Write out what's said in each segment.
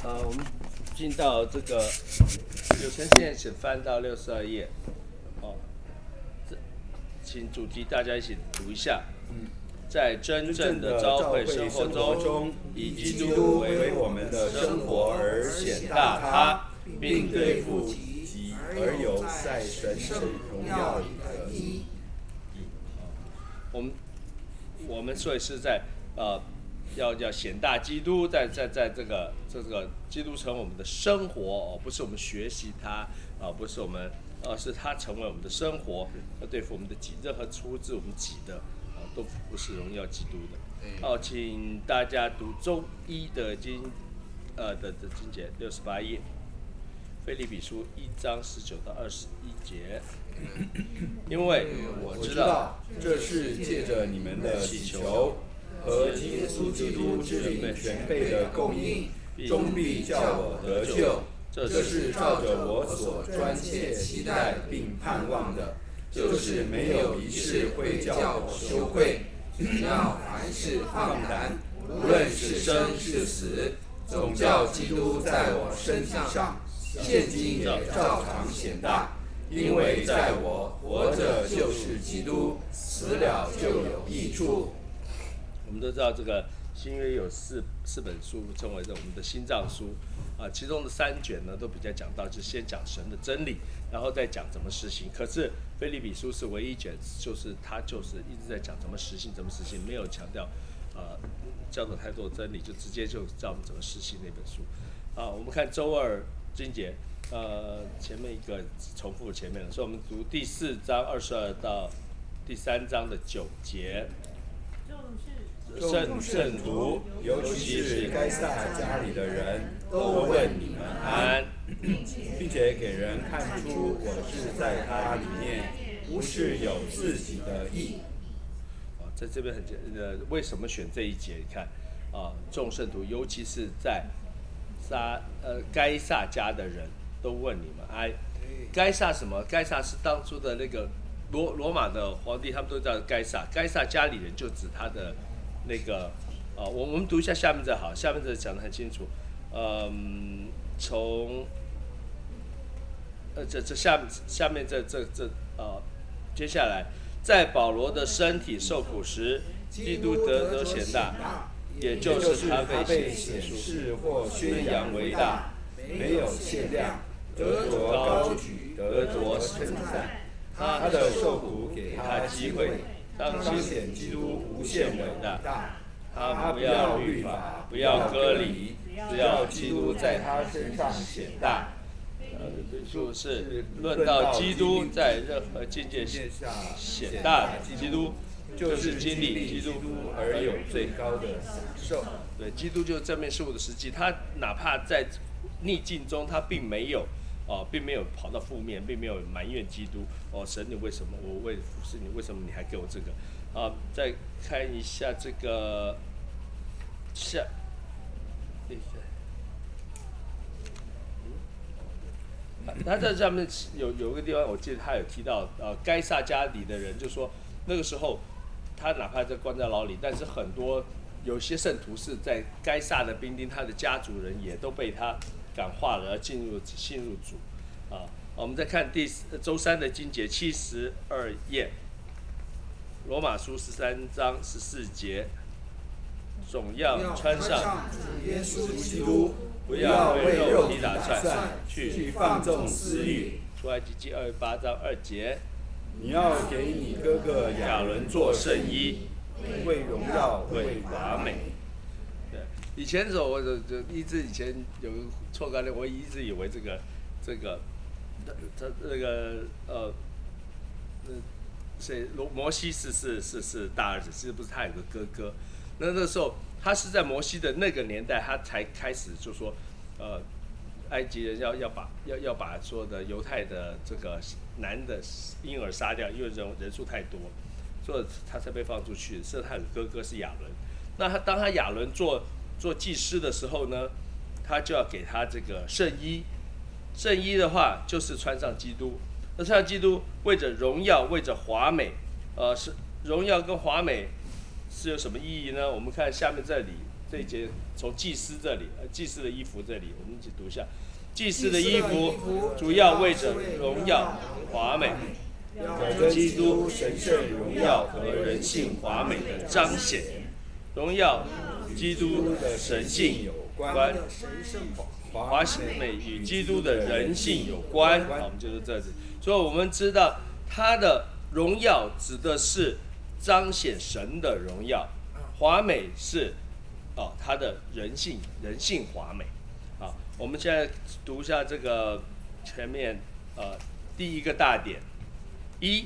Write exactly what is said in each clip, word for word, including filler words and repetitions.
呃，我们进到这个有成现在请翻到六十二页，哦，这请主题大家一起读一下。嗯，在真正的召会生活中，以基督为我们的生活而显大他，并对父及而有在神圣荣耀里的义。我们我们所以是在呃。要要显大基督，在在在这个这个基督成为我们的生活哦，不是我们学习他啊，不是我们，而是他成为我们的生活，要对付我们的己，任何出自我们己的啊，都不是荣耀基督的。好，请大家读周一的经，呃的的经节六十八页，腓立比书一章十九到二十一节。因为我知道这是借着你们的祈求和耶稣基督之灵全备的供应，终必叫我得救。这是照着我所专切期待并盼望的，就是没有一事会叫我羞愧。只要凡事放胆，无论是生是死，总叫基督在我身体上，现今也照常显大。因为在我活着就是基督，死了就有益处。 我们都知道这个新约有四四本书称为我们的心脏书啊，其中的三卷呢都比较讲到，就是先讲神的真理，然后再讲怎么实行。可是腓立比书是唯一一卷，就是它就是一直在讲怎么实行，怎么实行，没有强调呃教导太多的真理，就直接就教我们怎么实行那本书。啊，我们看周二经节，呃，前面一个重复前面的，所以我们读第四章二十二到第三章的九节。圣圣徒， 尤其是该撒家里的人，都问你们安，并且给人看出我是在他里面，不是有自己的义。 啊，在这边很呃，为什么选这一节？你看啊，众圣徒，尤其是在撒呃该撒家的人，都问你们安。该撒什么？该撒是当初的那个罗罗马的皇帝，他们都叫该撒。该撒家里人就指他的。那个，啊，我我们读一下下面这好，下面这讲得很清楚，嗯，从，呃，这这下下面这这这呃，接下来，在保罗的身体受苦时，基督得得显大，也就是他被显示或宣扬为大， 没有限量，得着高举，得着称赞。他的受苦给他机会。彰显基督无限伟大， 他不要律法，不要割礼，只要基督在他身上显大。呃，就是论到基督在任何境界下显大的基督，就是经历基督而有最高的享受。对，基督就是正面事物的实际。他哪怕在逆境中，他并没有。哦，并没有跑到负面，并没有埋怨基督。哦，神，你为什么我为服侍你？为什么你还给我这个？啊，再看一下这个下，嗯，他在上面有有个地方，我记得他有提到，呃，该撒家里的人就说，那个时候他哪怕在关在牢里，但是很多有些圣徒是在该撒的兵丁，他的家族人也都被他感化了，而进入信入主，啊，我们再看第周三的经节七十二页，罗马书十三章十四节，总要穿上耶稣基督， 不要为肉体打算，去放纵私欲。出埃及记二十八章二节， 你要给你哥哥亚伦做圣衣， 为荣耀， 为华美。以前的时候，我就就一直以前有个错观念，我一直以为这个这个他那个呃呃谁罗摩西是是是是大儿子，其实不是，他有个哥哥。那那时候他是在摩西的那个年代，他才开始就说，呃，埃及人要要把要要把所有的犹太的这个男的婴儿杀掉，因为人人数太多，所以他才被放出去。是他有个哥哥是亚伦，那他当他亚伦做做祭司的时候呢，他就要给他这个圣衣。圣衣的话，就是穿上基督。那穿上基督，为着荣耀，为着华美，呃，是荣耀跟华美是有什么意义呢？我们看下面这里， 这一节从祭司这里，呃，祭司的衣服这里，我们一起读一下。祭司的衣服主要为着荣耀华美，基督神圣荣耀和人性华美的彰显，荣耀基督的神性有关，华美与基督的人性有关。好，我们就是这里。所以我们知道他的荣耀指的是彰显神的荣耀，华美是哦他的人性，人性华美。好，我们现在读一下这个前面呃第一个大点一，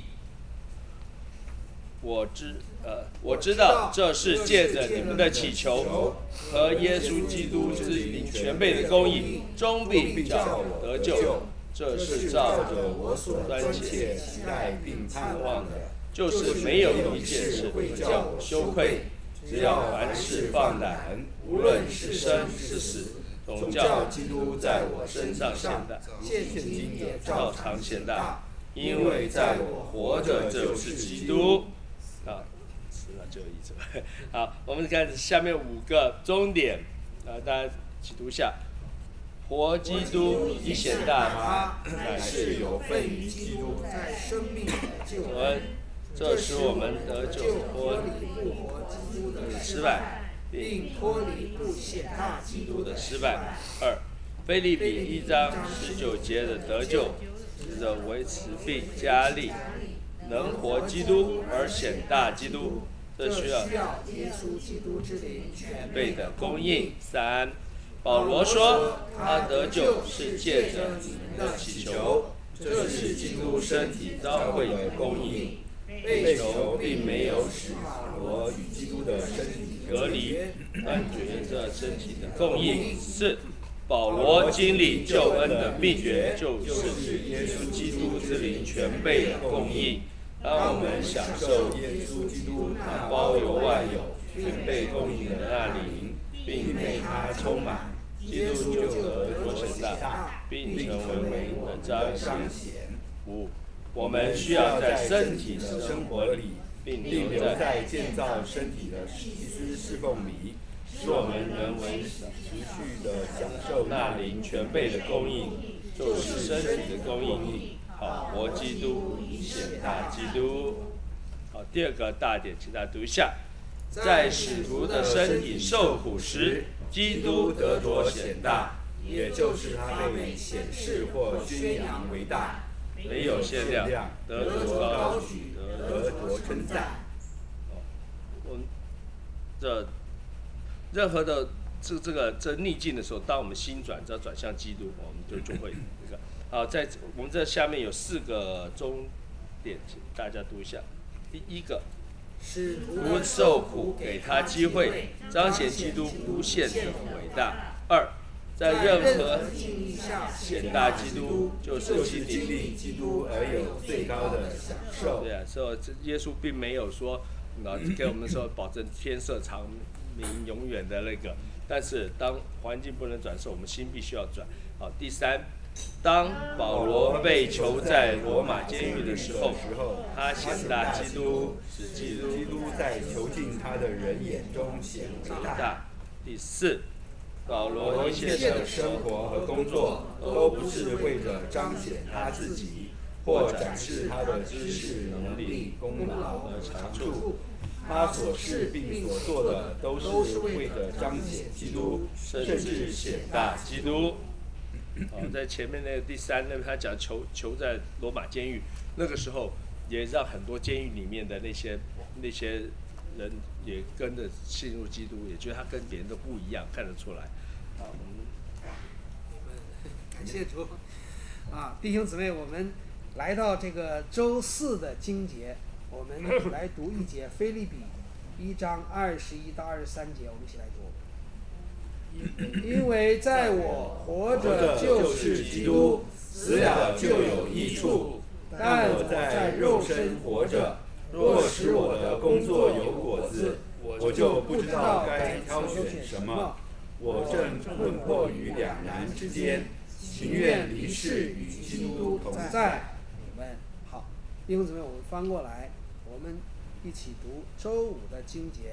我知呃我知道这是借着你们的祈求和耶稣基督之灵全备的公义，终必叫我得救。这是照着我所专切期待并盼望的，就是没有一件事会叫我羞愧。只要凡事放胆，无论是生是死，总叫基督在我身上显大，现今也照常显大。因为在我活着就是基督。啊，是了，就一直。好，我们看下面五个终点，啊，大家一起读一下。活基督已显大，乃是有份于基督在生命的救恩，这使我们得救脱离不活基督的失败，并脱离不显大基督的失败。二，腓立比一章十九节的得救，指着维持并加力，能活基督而显大基督，这需要耶稣基督之灵全备的供应。三，保罗说，他得救是借着你们的祈求，这是基督身体召会的供应。被求并没有使保罗与基督的身体隔离，断绝这身体的供应。四，保罗经历救恩的秘诀，就是耶稣基督之灵全备的供应。当我们享受耶稣基督那包有万有、全备供应的那灵，并被他充满，基督就得着显大，并成为我们的彰显。五，我们需要在身体的生活里，并留在建造身体的祭司侍奉里，使我们能为持续的享受那灵全备的供应，就是身体的供应。好，活基督显大基督。好，第二个大点，请大家读一下。在使徒的身体受苦时，基督得着显大，也就是他被显示或宣扬为大，没有限量，得着高举，得着称赞。我们这任何的这这个这逆境的时候，当我们心转，只要转向基督，我们就就会这个。好，在我们这下面有四个终点，请大家读一下。第一个，使徒受苦，给他机会，彰显基督无限的伟大。二，在任何境遇下显大基督，就是经历基督而有最高的享受。对啊，所以耶稣并没有说，啊，给我们说保证天色长明永远的那个，但是当环境不能转的时候，我们心必须要转。好，第三。当保罗被囚在罗马监狱的时候，他显大基督，使基督在囚禁他的人眼中显伟大。第四，保罗一切的生活和工作都不是为了彰显他自己，或展示他的知识、能力、功劳和长处。他所事并所做的都是为了彰显基督，甚至显大基督。哦，在前面那个第三，那他讲囚囚在罗马监狱，那个时候也让很多监狱里面的那些那些人也跟着信入基督，也觉得他跟别人都不一样，看得出来。好，我们感谢主啊，弟兄姊妹，我们来到这个周四的经节，我们来读一节腓立比一章二十一到二十三节，我们一起来读。因为在我活着就是基督，死了就有益处。但我在肉身活着，若使我的工作有果子，我就不知道该挑选什么。我正困迫于两难之间，情愿离世与基督同在。你们好，弟兄姊妹，我们翻过来，我们一起读周五的经节。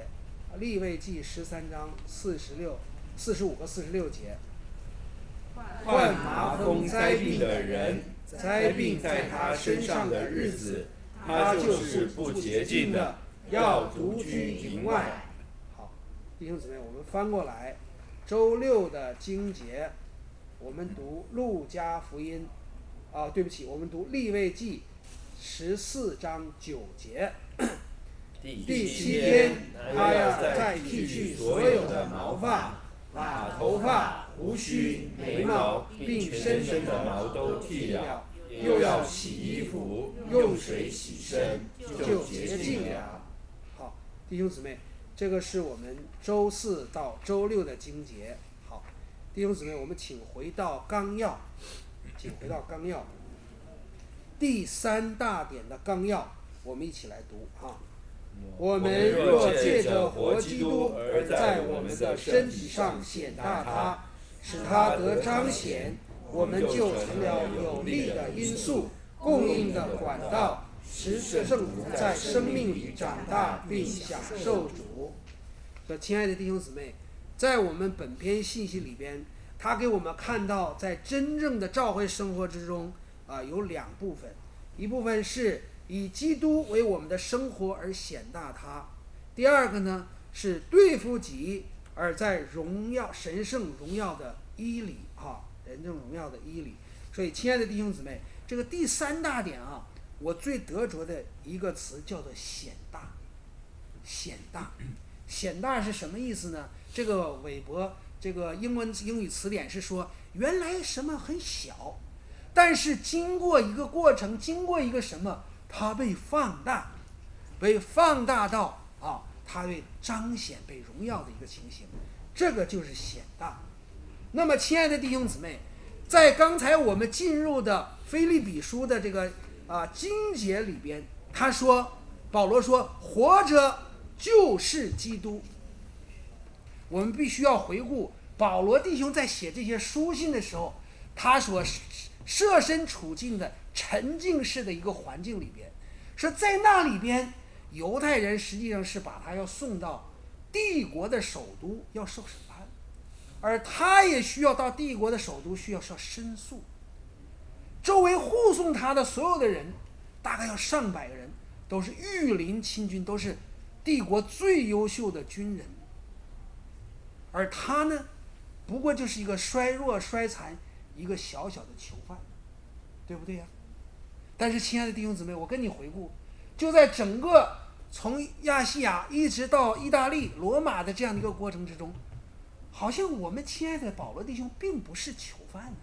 利未记十三章四十六、四十五和四十六节。 患麻风灾病的人，灾病在他身上的日子，他就是不洁净的，要独居营外。 好，弟兄姊妹，我们翻过来，周六的经节，我们读路加福音，啊，对不起，我们读利未记十四章九节。第七天，他要再剃去所有的毛发，把头发、胡须、眉毛并身上的毛都剃了，又要洗衣服，用水洗身，就洁净了。好，弟兄姊妹，这个是我们周四到周六的经节。好，弟兄姊妹，我们请回到纲要，请回到纲要，第三大点的纲要，我们一起来读哈。我们若借着活基督而在我们的身体上显大他，使他得彰显，我们就成了有力的因素，供应的管道，使圣徒在生命里长大并享受主。所以亲爱的弟兄姊妹，在我们本篇信息里边，他给我们看到在真正的教会生活之中啊，有两部分，一部分是以基督为我们的生活而显大他，第二个呢是对付己而在荣耀神圣荣耀的衣里啊，神圣荣耀的衣里。所以亲爱的弟兄姊妹，这个第三大点啊，我最得着的一个词叫做显大。显大显大是什么意思呢？这个韦伯这个英文英语词典是说，原来什么很小，但是经过一个过程，经过一个什么，它被放大，被放大到啊，它被彰显、被荣耀的一个情形，这个就是显大。那么，亲爱的弟兄姊妹，在刚才我们进入的腓立比书的这个啊经节里边，他说，保罗说，活着就是基督。我们必须要回顾保罗弟兄在写这些书信的时候，他所设身处境的沉浸式的一个环境里边，说在那里边，犹太人实际上是把他要送到帝国的首都要受审判，而他也需要到帝国的首都需要上申诉。周围护送他的所有的人，大概要上百个人，都是御林亲军，都是帝国最优秀的军人。而他呢，不过就是一个衰弱衰残一个小小的囚犯，对不对呀？但是亲爱的弟兄姊妹，我跟你回顾，就在整个从亚细亚一直到意大利罗马的这样的一个过程之中，好像我们亲爱的保罗弟兄并不是囚犯呢。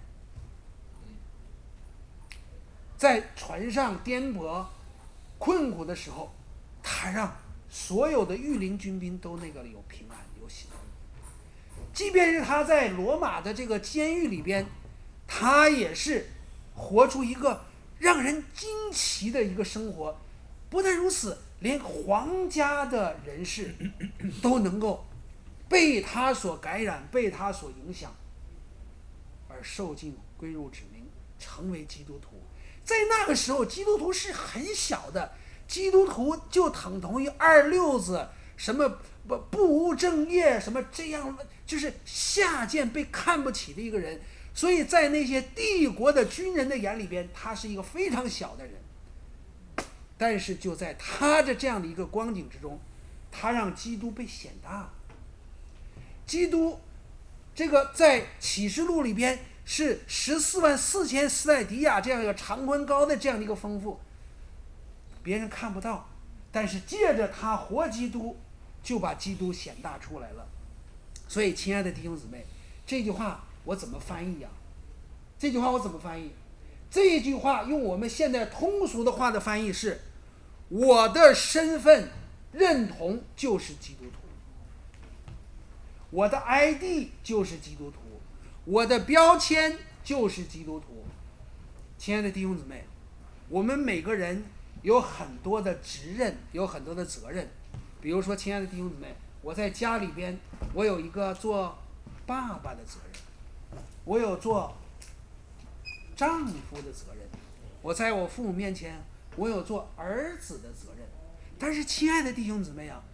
在船上颠簸困苦的时候，他让所有的御林军兵都那个有平安有喜乐。即便是他在罗马的这个监狱里边，他也是活出一个让人惊奇的一个生活。不但如此，连皇家的人士都能够被他所感染，被他所影响，而受尽归入指名，成为基督徒。在那个时候，基督徒是很小的，基督徒就等同于二六子，什么不不务正业，什么这样，就是下贱被看不起的一个人。所以在那些帝国的军人的眼里边，他是一个非常小的人。但是就在他的这样的一个光景之中，他让基督被显大。基督这个在启示录里边是十四万四千斯代迪亚这样一个长宽高的这样的一个丰富，别人看不到，但是借着他活基督，就把基督显大出来了。所以亲爱的弟兄姊妹，这句话我怎么翻译呀、啊？这句话我怎么翻译？这一句话用我们现在通俗的话的翻译是：我的身份认同就是基督徒，我的 I D 就是基督徒，我的标签就是基督徒。亲爱的弟兄姊妹，我们每个人有很多的职任，有很多的责任。比如说，亲爱的弟兄姊妹，我在家里边，我有一个做爸爸的责任，我有做丈夫的责任，我在我父母面前，我有做儿子的责任。但是亲爱的弟兄姊妹啊，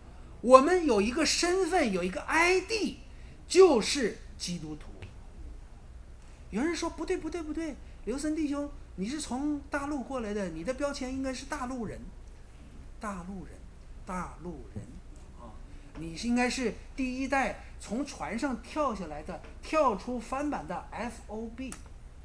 我们有一个身份，有一个 I D， 就是基督徒。有人说不对不对不对，刘森弟兄，你是从大陆过来的，你的标签应该是大陆人，大陆人，大陆人啊，你应该是第一代从船上跳下来的，跳出帆板的 F O B。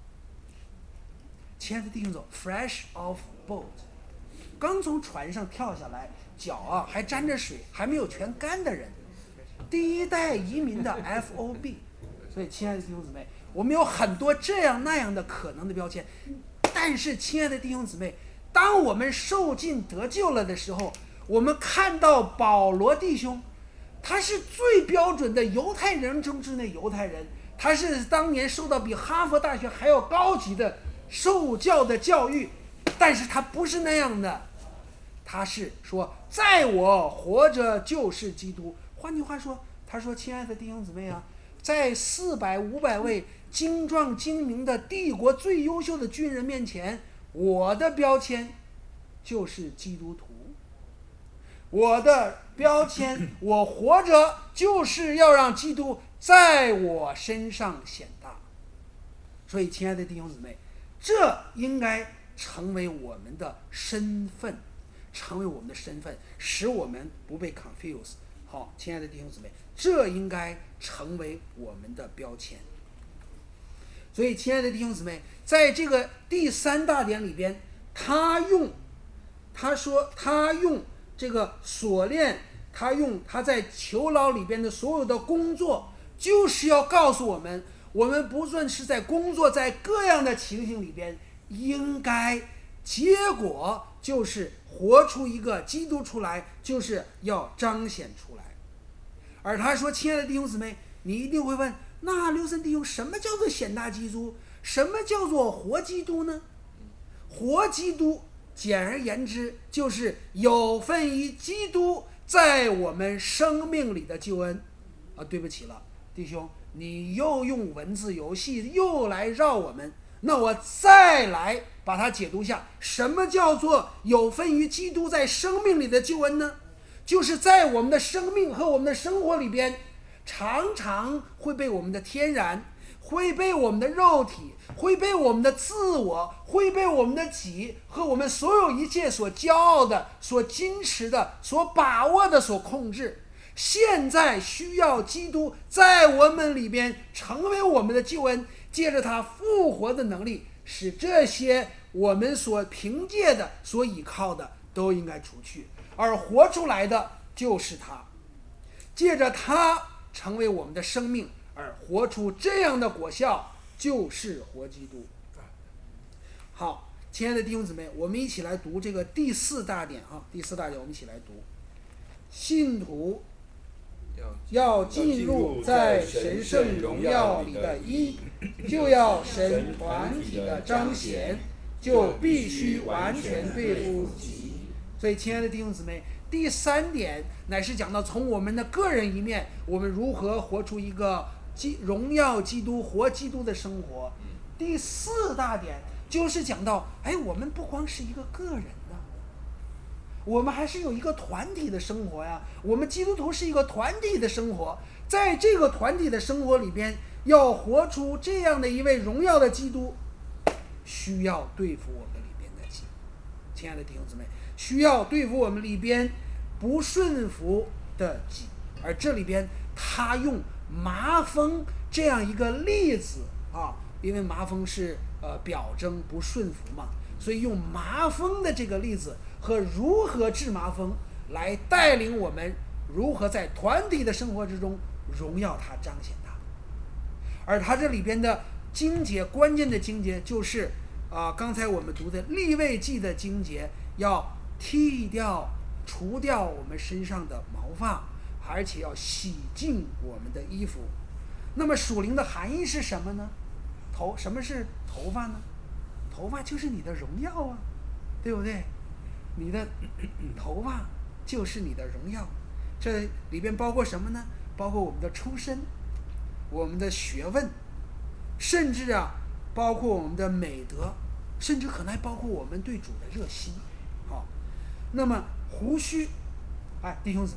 亲爱的弟兄总 ，fresh off boat， 刚从船上跳下来，脚啊还沾着水，还没有全干的人，第一代移民的 F O B。所以，亲爱的弟兄姊妹，我们有很多这样那样的可能的标签，但是，亲爱的弟兄姊妹，当我们受尽得救了的时候，我们看到保罗弟兄，他是最标准的犹太人中之内犹太人，他是当年受到比哈佛大学还要高级的受教的教育，但是他不是那样的，他是说，在我活着就是基督。换句话说，他说，亲爱的弟兄姊妹啊，在四百五百位精壮精明的帝国最优秀的军人面前，我的标签就是基督徒。我的标签，我活着就是要让基督在我身上显大。所以，亲爱的弟兄姊妹，这应该成为我们的身份，成为我们的身份，使我们不被 confuse。好，亲爱的弟兄姊妹，这应该成为我们的标签。所以，亲爱的弟兄姊妹，在这个第三大点里边，他用，他说他用这个锁链，他用他在囚牢里边的所有的工作，就是要告诉我们，我们不论是在工作，在各样的情形里边，应该结果就是活出一个基督出来，就是要彰显出来。而他说，亲爱的弟兄姊妹，你一定会问，那刘森弟兄，什么叫做显大基督？什么叫做活基督呢？活基督简而言之，就是有份于基督在我们生命里的救恩。啊，对不起了，弟兄，你又用文字游戏又来绕我们，那我再来把它解读一下，什么叫做有份于基督在生命里的救恩呢？就是在我们的生命和我们的生活里边，常常会被我们的天然，会被我们的肉体，会被我们的自我，会被我们的己和我们所有一切所骄傲的、所矜持的、所把握的所控制。现在需要基督在我们里边成为我们的救恩，借着他复活的能力，使这些我们所凭借的、所依靠的都应该除去，而活出来的就是他，借着他成为我们的生命，而活出这样的果效，就是活基督。好，亲爱的弟兄姊妹，我们一起来读这个第四大点啊，第四大点我们一起来读，信徒要进入在神圣荣耀里的一，就要神团体的彰显，就必须完全对付己。所以，亲爱的弟兄姊妹，第三点乃是讲到从我们的个人一面，我们如何活出一个基荣耀基督、活基督的生活。第四大点就是讲到，哎，我们不光是一个个人的，我们还是有一个团体的生活呀。我们基督徒是一个团体的生活，在这个团体的生活里边，要活出这样的一位荣耀的基督，需要对付我们里边的己。亲爱的弟兄姊妹，需要对付我们里边不顺服的己。而这里边他用麻风这样一个例子啊，因为麻风是呃表征不顺服嘛，所以用麻风的这个例子和如何治麻风来带领我们如何在团体的生活之中荣耀他、彰显他。而他这里边的经节，关键的经节就是啊、呃，刚才我们读的利未记的经节，要剃掉、除掉我们身上的毛发，而且要洗净我们的衣服。那么属灵的含义是什么呢？头什么是头发呢？头发就是你的荣耀啊，对不对？你的头发就是你的荣耀。这里边包括什么呢？包括我们的出身，我们的学问，甚至啊，包括我们的美德，甚至可能还包括我们对主的热心。好，那么胡须，哎，弟兄姊妹，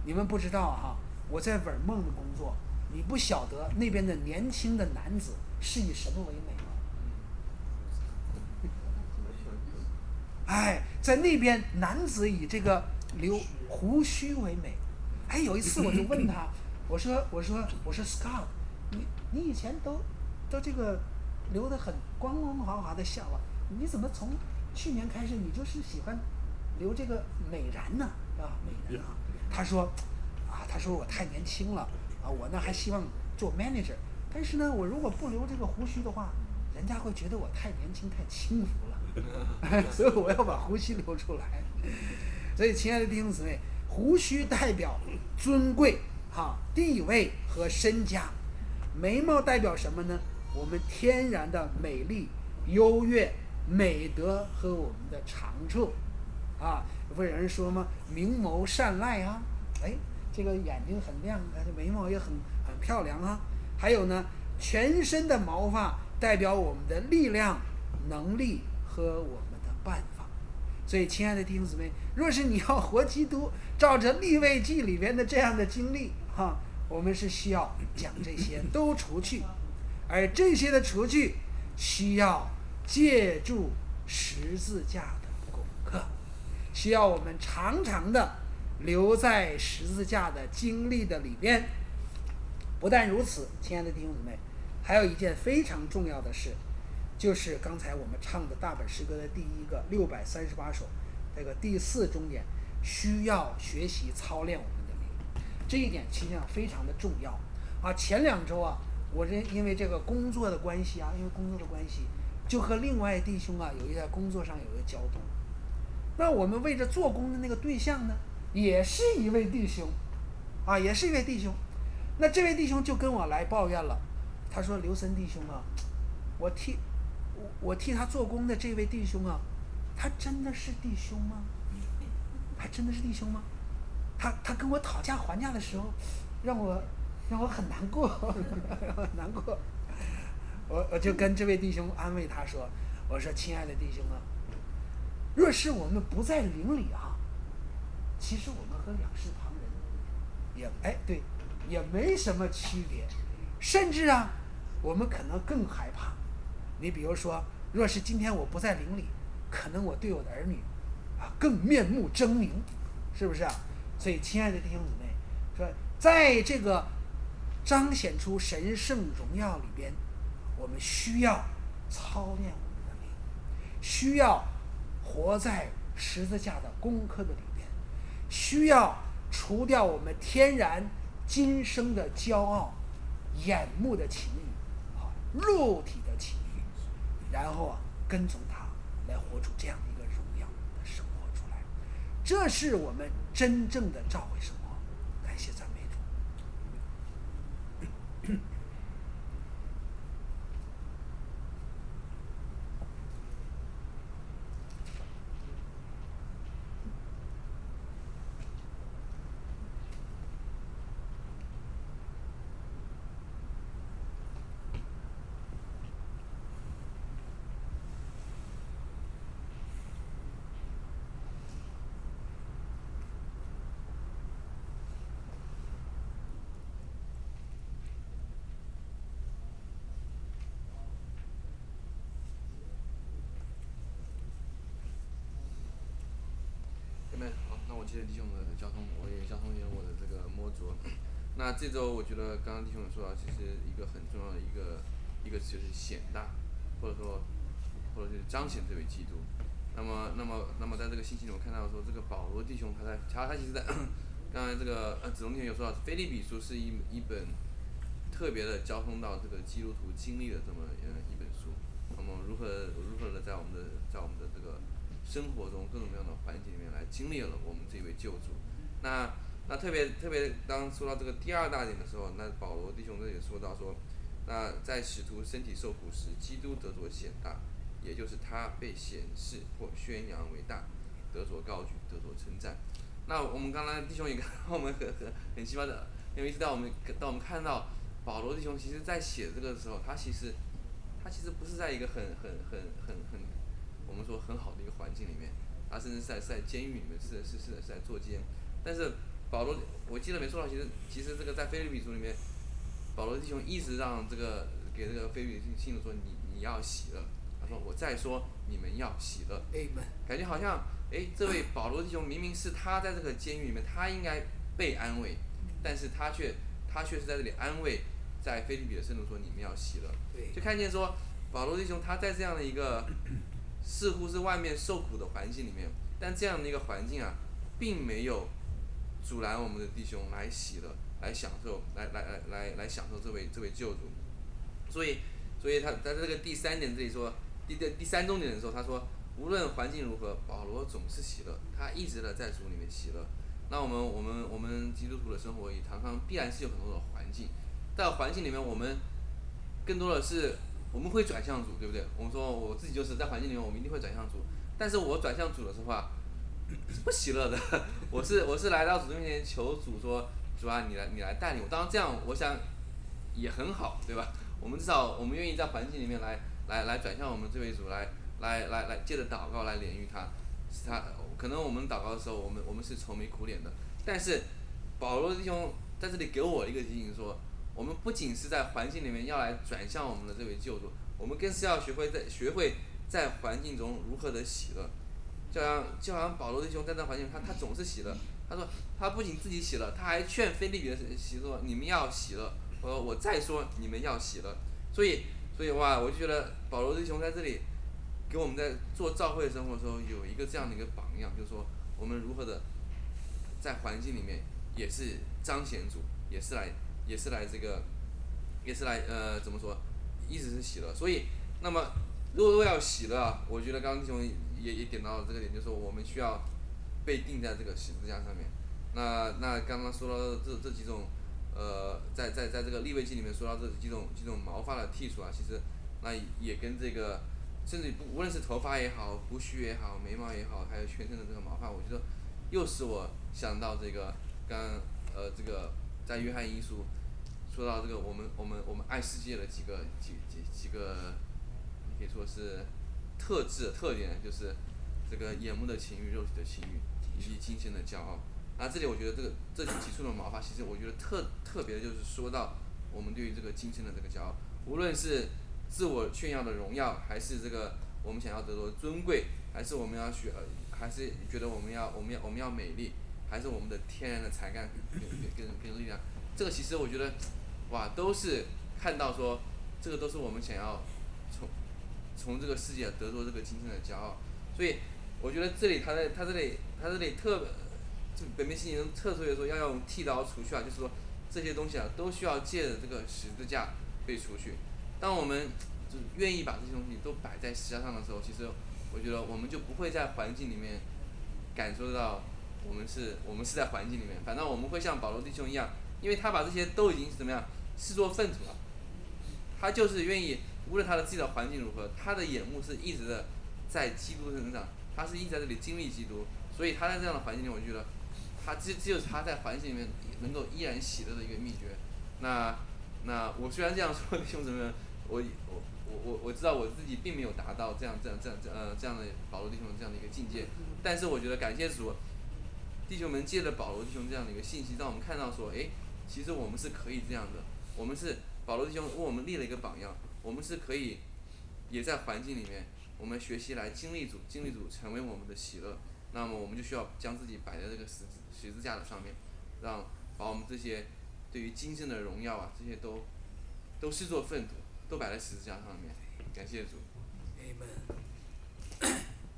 你们不知道哈，我在文梦的工作，你不晓得那边的年轻的男子是以什么为美吗？哎，在那边男子以这个留胡须为美。哎，有一次我就问他，我说我说我说 Scott， 你你以前都都这个留得很光光滑滑的笑啊，你怎么从去年开始你就是喜欢留这个美髯呢？啊，美髯啊。他说啊，他说我太年轻了啊，我呢还希望做 manager， 但是呢，我如果不留这个胡须的话，人家会觉得我太年轻太轻浮了，所以我要把胡须留出来。所以，亲爱的弟兄姊妹，胡须代表尊贵、哈地位和身家，眉毛代表什么呢？我们天然的美丽、优越、美德和我们的长处。啊，不是有人说吗？明眸善睐啊，哎，这个眼睛很亮，这眉毛也很很漂亮啊。还有呢，全身的毛发代表我们的力量、能力和我们的办法。所以，亲爱的弟兄姊妹，若是你要活基督，照着利未记里边的这样的经历，哈，我们是需要将这些都除去，而这些的除去，需要借助十字架的功课，需要我们常常的留在十字架的经历的里边。不但如此，亲爱的弟兄姊妹，还有一件非常重要的事，就是刚才我们唱的大本诗歌的第一个六百三十八首，这个第四中点，需要学习操练我们的灵。这一点实际上非常的重要啊。前两周啊，我这因为这个工作的关系啊，因为工作的关系，就和另外弟兄啊有一在工作上有一个交通。那我们为着做工的那个对象呢，也是一位弟兄，啊，也是一位弟兄。那这位弟兄就跟我来抱怨了，他说：“刘森弟兄啊，我替我我替他做工的这位弟兄啊，他真的是弟兄吗？还真的是弟兄吗？他他跟我讨价还价的时候，让我让我很难过，让我很难过。我我就跟这位弟兄安慰他说，我说亲爱的弟兄啊，若是我们不在灵里啊，其实我们和两世旁人也哎对，也没什么区别，甚至啊，我们可能更害怕。你比如说，若是今天我不在灵里，可能我对我的儿女啊更面目狰狞，是不是啊？所以，亲爱的弟兄姊妹，说在这个彰显出神圣荣耀里边，我们需要操练我们的灵，需要活在十字架的功课的里边，需要除掉我们天然今生的骄傲、眼目的情欲、啊肉体的情欲，然后啊跟从他来活出这样的一个荣耀的生活出来。这是我们真正的教会生活。感谢赞美主。 好，那我接着弟兄的交通，我也交通一下我的这个摸着。那这周我觉得刚刚弟兄有说到，其实一个很重要的一个一个就是显大，或者说或者是彰显这位基督。那么那么那么在这个信息里我看到说，这个保罗弟兄他在他他其实在刚才这个呃子龙弟兄有说到，腓立比书是一一本特别的交通到这个基督徒经历的这么呃一本书。那么如何如何的在我们的在我们的这个生活中各种各样的环境里面来经历了我们这位救主。那那特别特别当说到这个第二大点的时候，那保罗弟兄这里说到说，那在使徒身体受苦时，基督得着显大，也就是他被显示或宣扬为大，得着高举，得着称赞。那我们刚才弟兄也跟我们很很很奇妙的，因为一直到我们当我们看到保罗弟兄其实在写这个的时候，他其实他其实不是在一个很很很很很我们说很好的一个环境里面，他甚至是在是在监狱里面，是是是是在坐监。但是保罗，我记得没错的话，其实其实这个在腓立比书里面，保罗弟兄一直让这个给这个腓立比信徒说你你要喜乐，他说我再说你们要喜乐，感觉好像哎这位保罗弟兄明明是他在这个监狱里面，他应该被安慰，但是他却他却是在这里安慰在腓立比的圣徒说你们要喜乐，就看见说保罗弟兄他在这样的一个似乎是外面受苦的环境里面，但这样的一个环境啊，并没有阻拦我们的弟兄来喜乐，来享受，来来来来来享受这位这位救主。所以，所以他在这个第三点这里说，第第第三重点的时候，他说，无论环境如何，保罗总是喜乐，他一直的在主里面喜乐。那我们我们我们基督徒的生活也常常必然是有很多的环境，在环境里面，我们更多的是我们会转向主，对不对？我们说我自己就是在环境里面，我们一定会转向主，但是我转向主的时候啊，是不喜乐的。我是我是来到主面前求主说，主啊，你来你来带领我。当然这样，我想也很好，对吧？我们至少我们愿意在环境里面来来来转向我们这位主，来来来来借着祷告来怜悯他，使他可能我们祷告的时候，我们我们是愁眉苦脸的，但是保罗弟兄在这里给我一个提醒说，我们不仅是在环境里面要来转向我们的这位救主，我们更是要学会在学会在环境中如何的喜乐。就好像就好像保罗弟兄在这环境，他他总是喜乐。他说他不仅自己喜乐，他还劝腓立比的喜说你们要喜乐。我说我再说你们要喜乐。所以所以哇，我就觉得保罗弟兄在这里给我们在做教会生活的时候有一个这样的一个榜样，就是说我们如何的在环境里面也是彰显主，也是来也是来这个也是来呃怎么说，一直是喜乐。所以那么如果要喜乐啊，我觉得刚刚弟兄也也点到了这个点，就是说我们需要被钉在这个十字架上面。那那刚刚说到这这几种呃在在在这个利未记里面说到这几种几种毛发的剔除啊，其实那也跟这个甚至无论是头发也好，胡须也好，眉毛也好，还有全身的这个毛发，我觉得又使我想到这个刚呃这个在约翰一书说到这个我们我们我们爱世界的几个几几几个可以说是特质特点，就是这个眼目的情欲、肉体的情欲以及今生的骄傲。那这里我觉得这个这几处的毛发，其实我觉得特特别的就是说到我们对于这个今生的这个骄傲，无论是自我炫耀的荣耀，还是这个我们想要得到的尊贵，还是我们要学，还是觉得我们要我们要我们要美丽，还是我们的天然的才干跟跟跟力量，这个其实我觉得，哇，都是看到说，这个都是我们想要从从这个世界得到这个今生的骄傲，所以我觉得这里他在他这里他这里特本面信息中特殊的说要用剃刀除去啊，就是说这些东西啊都需要借着这个十字架被除去。当我们就愿意把这些东西都摆在十字架上的时候，其实我觉得我们就不会在环境里面感受到我们是我们是在环境里面，反正我们会像保罗弟兄一样，因为他把这些都已经怎么样视作粪土了，他就是愿意无论他的自己的环境如何，他的眼目是一直的在基督身上，他是一直在这里经历基督，所以他在这样的环境里，我觉得他只只有他在环境里面能够依然喜乐的一个秘诀。那那我虽然这样说，弟兄姊妹们，我我我我知道我自己并没有达到这样这样这样呃这样的保罗弟兄这样的一个境界，但是我觉得感谢主，弟兄们借着保罗弟兄这样的一个信息，让我们看到说，哎，其实我们是可以这样的，我们是保罗弟兄为我们立了一个榜样，我们是可以也在环境里面，我们学习来经历主，经历主成为我们的喜乐。那么我们就需要将自己摆在这个十字十字架的上面，让把我们这些对于今生的荣耀啊，这些都都视作粪土，都摆在十字架上面。感谢主。 Amen。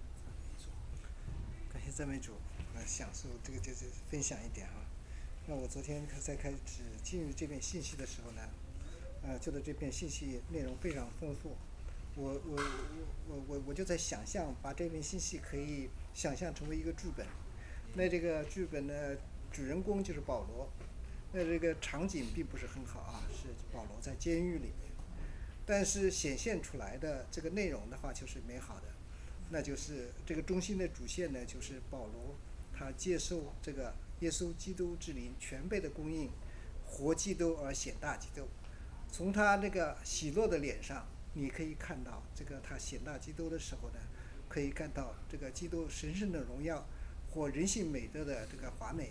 感谢赞美主，来享受这个就是分享一点哈。那我昨天在开始进入这篇信息的时候呢，呃，觉得这篇信息内容非常丰富。我我我我我就在想象，把这篇信息可以想象成为一个剧本。那这个剧本的主人公就是保罗。那这个场景并不是很好啊，是保罗在监狱里面，但是显现出来的这个内容的话就是美好的，那就是这个中心的主线呢，就是保罗他接受这个耶稣基督之灵全备的供应，活基督而显大基督。从他那个喜乐的脸上，你可以看到这个他显大基督的时候呢，可以看到这个基督神圣的荣耀或人性美德的这个华美，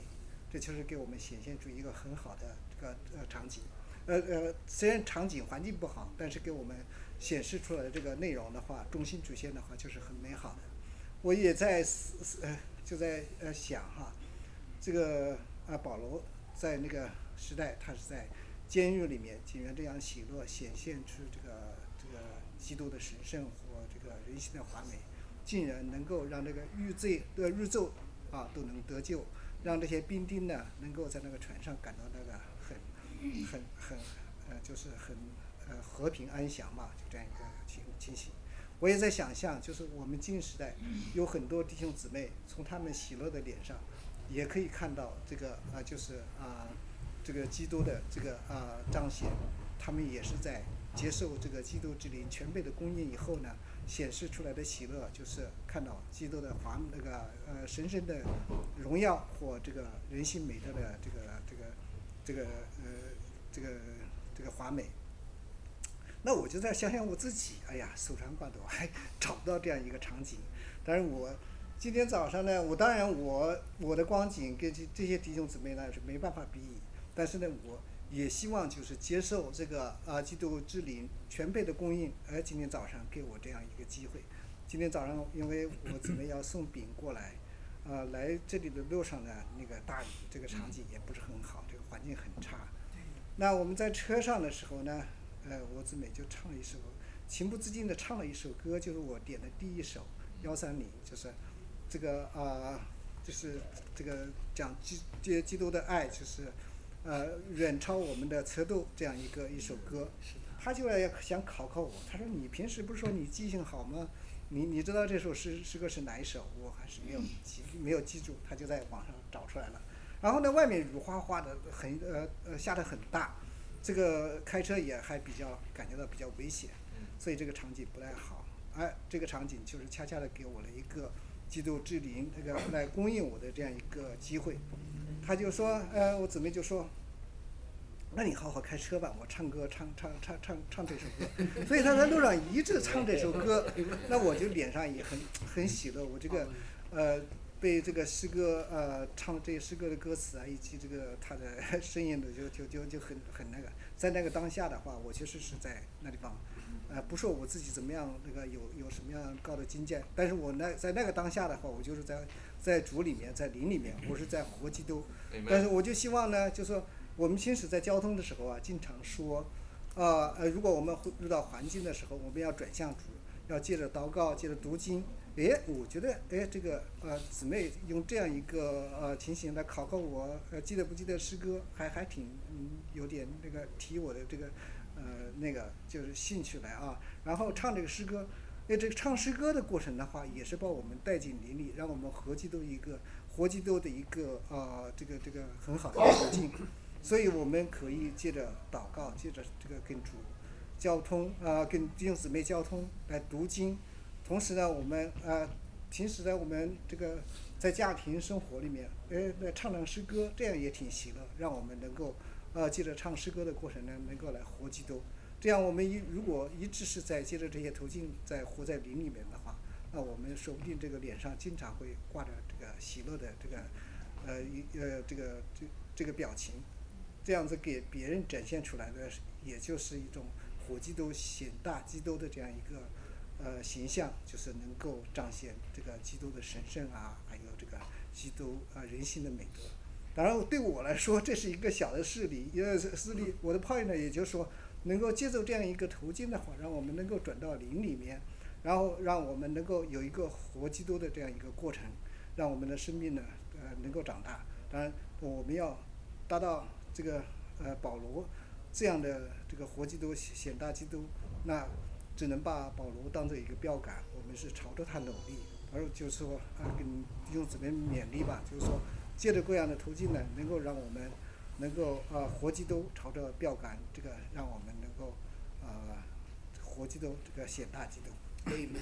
这就是给我们显现出一个很好的这个呃场景。呃呃，虽然场景环境不好，但是给我们显示出来的这个内容的话，中心主线的话就是很美好的。我也在呃就在呃想哈，这个啊保罗在那个时代，他是在监狱里面，竟然这样喜乐，显现出这个这个基督的神圣和这个人性的华美，竟然能够让这个狱罪的狱咒啊都能得救，让这些兵丁呢能够在那个船上感到那个很很很呃就是很呃和平安详嘛，就这样一个情情形。我也在想象，就是我们今时代有很多弟兄姊妹，从他们喜乐的脸上，也可以看到这个啊、呃，就是啊、呃，这个基督的这个啊、呃、彰显，他们也是在接受这个基督之灵全备的供应以后呢，显示出来的喜乐，就是看到基督的华那个呃神圣的荣耀或这个人性美德的这个这个这个呃这个这个华美。那我就在想想我自己，哎呀，手长挂短，还找不到这样一个场景。但是我今天早上呢，我当然我我的光景跟这这些弟兄姊妹呢是没办法比拟，但是呢，我也希望就是接受这个啊基督之灵全备的供应。而今天早上给我这样一个机会，今天早上因为我姊妹要送饼过来，呃，来这里的路上呢，那个大雨，这个场景也不是很好，这个环境很差。那我们在车上的时候呢，呃，我姊妹就唱了一首，情不自禁地唱了一首歌，就是我点的第一首幺三零，就是这个啊、呃，就是这个讲基基基督的爱，就是呃远超我们的测度这样一个一首歌。他就来想考考我，他说你平时不是说你记性好吗？你你知道这首诗诗歌是哪一首？我还是没有记没有记住，他就在网上找出来了。然后呢，外面雨哗哗的，很呃呃下得很大。这个开车也还比较感觉到比较危险，所以这个场景不太好。哎，这个场景就是恰恰的给我了一个基督之灵这个来供应我的这样一个机会。他就说，呃，我姊妹就说，那你好好开车吧，我唱歌唱唱唱唱唱这首歌。所以他在路上一直唱这首歌，那我就脸上也很很喜乐。我这个呃。被这个诗歌呃唱这些诗歌的歌词啊，以及这个他的声音的就就就就很很那个，在那个当下的话，我确实是在那地方，呃，不说我自己怎么样那个有有什么样高的境界，但是我那在那个当下的话，我就是在在主里面，在灵里面，我是在活基督。但是我就希望呢，就是说我们行驶在交通的时候啊，经常说，呃呃，如果我们遇到环境的时候，我们要转向主，要借着祷告，借着读经。哎，我觉得哎，这个呃姊妹用这样一个呃情形来考考我，呃记得不记得诗歌，还还挺嗯有点那个提我的这个呃那个就是兴趣来啊。然后唱这个诗歌，哎，这个唱诗歌的过程的话，也是把我们带进灵里，让我们活基督一个活基督的一个呃这个这个很好的途径。所以我们可以借着祷告，借着这个跟主交通啊、呃，跟弟兄姊妹交通来读经。同时呢，我们呃，平时呢，我们这个在家庭生活里面，哎，来唱唱诗歌，这样也挺喜乐，让我们能够呃，借着唱诗歌的过程呢，能够来活基督。这样，我们一如果一直是在借着这些途径在活在灵里面的话，那我们说不定这个脸上经常会挂着这个喜乐的这个呃一呃这个这这个表情，这样子给别人展现出来的，也就是一种活基督显大基督的这样一个。呃，形象就是能够彰显这个基督的神圣啊，还有这个基督啊、呃、人性的美德。当然，对我来说，这是一个小的事例，呃，事例。我的 point 呢，也就是说，能够借助这样一个途径的话，让我们能够转到灵里面，然后让我们能够有一个活基督的这样一个过程，让我们的生命呢，呃，能够长大。当然，我们要达到这个呃保罗这样的这个活基督显大基督，那。只能把保罗当做一个标杆，我们是朝着他努力，而就是说啊，跟弟兄姊妹勉励吧，就是说借着各样的途径呢，能够让我们能够啊活基督朝着标杆，这个让我们能够啊活基督这个显大基督。Amen。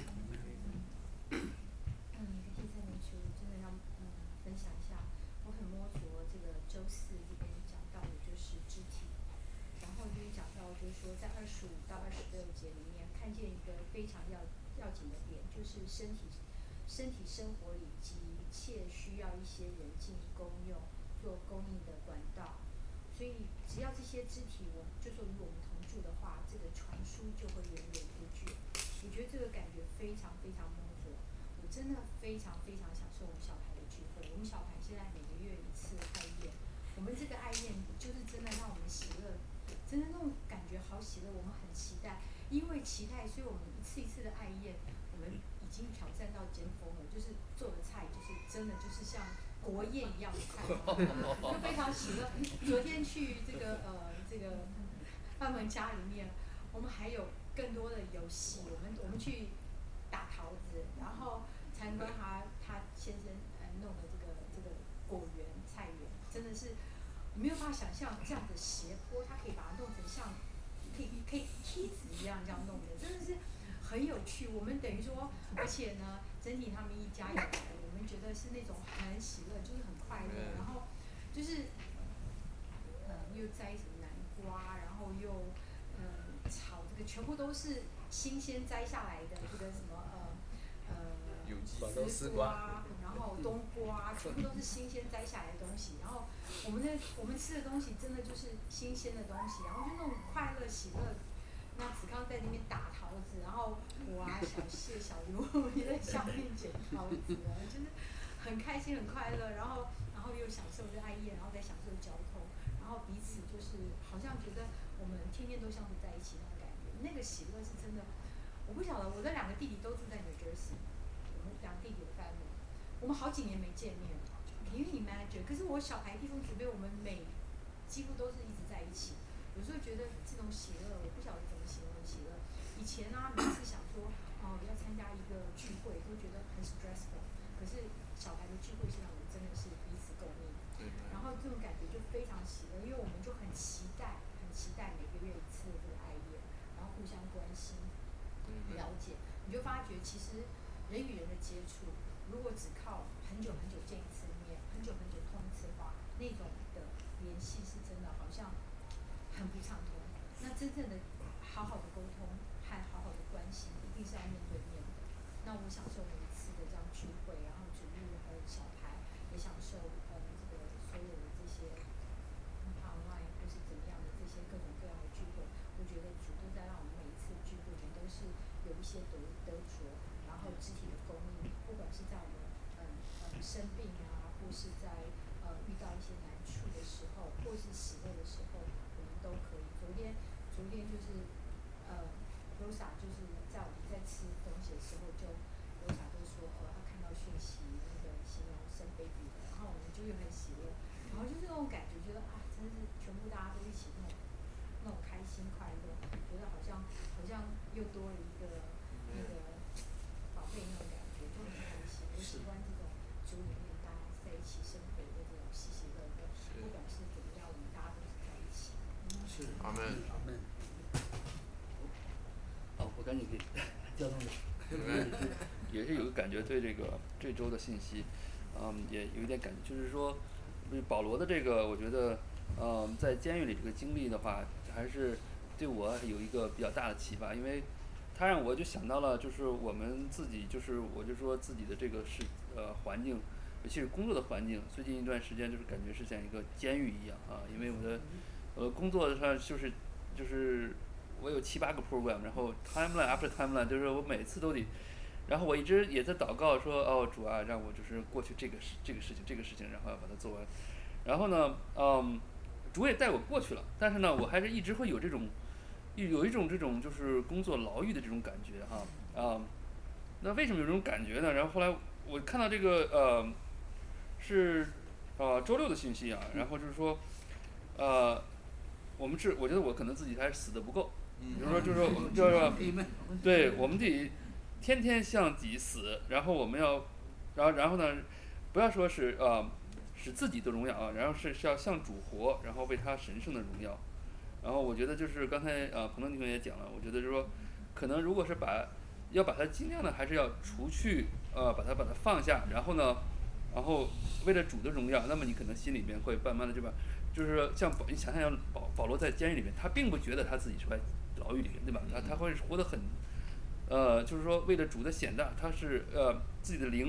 嗯，感谢赞美主，真的要嗯分享一下，我很摸着这个周四这边讲到的就是肢体，然后就是讲到就是说在二十五到二十六节里面。看见一个非常要要紧的点，就是身体身体生活里急切需要一些人际功用， 做供应的管道。所以只要这些肢体我就说与我们同住的话，这个传输就会源源不绝。我觉得这个感觉非常非常摸着，我真的非常非常享受我们小排的聚会。我们小排现在每个月一次爱宴，我们这个爱宴就是真的让我们喜乐，真的那种感觉好喜乐，我们很期待。因为期待，所以我们一次一次的爱宴，我们已经挑战到尖峰了，就是做的菜就是真的就是像国宴一样的菜，就非常喜乐。昨天去这个呃这个他们家里面，我们还有更多的游戏，我们我们去打桃子，然后参观他他先生呃弄的这个这个果园菜园，真的是你没有办法想象这样的斜坡，他可以把它弄成像可以可以梯子一样这样弄的，真的是很有趣。我们等于说，而且呢，整体他们一家也来，我们觉得是那种很喜乐，就是很快乐，然后就是呃又摘什么南瓜，然后又呃炒这个，全部都是新鲜摘下来的这个什么呃呃丝瓜，然后冬瓜，全部都是新鲜摘下来的东西。然后我们的我们吃的东西真的就是新鲜的东西，然后就那种快乐喜乐。那子康在那边打桃子，然后我啊小谢小刘我们也在下面捡桃子，就是很开心很快乐，然后然后又享受这爱宴，然后再享受交通，然后彼此就是好像觉得我们天天都相处在一起那种感觉，那个喜乐是真的。我不晓得，我的两个弟弟都住在 New Jersey， 我们两个弟弟的 family， 我们好几年没见面了。Can you imagine？ 可是我小孩弟兄姊妹，我们每几乎都是一直在一起。有时候觉得这种喜乐，我不晓得怎么形容喜乐。以前啊，每次想说哦要参加一个聚会，都觉得很 stressful。可是小孩的聚会是让我们真的是彼此共鸣，然后这种感觉就非常喜乐，因为我们就很期待，很期待每个月一次的这个爱宴，然后互相关心、了解，你就发觉其实人与人的接触，如果只靠很久很久见一次面，很久很久通一次话，那种的联系是真的好像很不畅通。那真正的好好的沟通和好好的关系，一定是要面对面的。那我享受每一次的这样聚会，然后主日还有小牌，也享受呃这个所有的这些 online 或是怎么样的这些各种各样的聚会，我觉得主都在让我们每一次聚会里面都是有一些得得着，然后肢体的供应，不管是在我们嗯呃生病啊，或是在呃遇到一些难处的时候，或是喜乐的时候，我们都可以。昨天昨天就是呃 Rosa 就是在我们在吃东西的时候就 Rosa 就说哦她看到讯息那个形容生 baby 的，然后我们就又很喜乐，然后就是那种感觉，觉得啊真是全部大家都一起那种那种开心快乐，觉得好像好像又多了一个那个宝贝那种感觉，就很开心。我喜欢这种组里面大家在一起生活的这种喜喜乐乐，不管是怎么样，我们大家都是在一起。 是，阿门， 阿门。好，我赶紧给交通的。 也是有个感觉，对这个这周的信息，嗯，也有一点感觉，就是说，保罗的这个，我觉得，嗯，在监狱里这个经历的话，还是对我有一个比较大的启发，因为他让我就想到了，就是我们自己，就是我就说自己的这个是呃环境，尤其是工作的环境，最近一段时间就是感觉是像一个监狱一样啊，因为我的呃工作上就是就是我有七八个 program， 然后 timeline after timeline， 就是我每次都得。然后我一直也在祷告说，哦主啊，让我就是过去这个事这个事情这个事情，然后要把它做完。然后呢，嗯，主也带我过去了，但是呢，我还是一直会有这种，有一种这种就是工作牢狱的这种感觉哈啊、嗯。那为什么有这种感觉呢？然后后来我看到这个呃，是呃周六的信息啊，然后就是说，呃，我们是我觉得我可能自己还是死的不够，比如说就是说就是说，对，我们得。天天向己死，然后我们要，然后然后呢，不要说是呃使自己的荣耀啊，然后是是要向主活，然后为他神圣的荣耀。然后我觉得就是刚才呃彭东弟兄也讲了，我觉得就是说，可能如果是把要把它尽量的还是要除去呃把它把它放下，然后呢，然后为了主的荣耀，那么你可能心里面会慢慢的就把，就是像保你想想保保罗在监狱里面，他并不觉得他自己是在牢狱里面，对吧？他他会活得很。呃，就是说，为了主的显大，他是呃自己的灵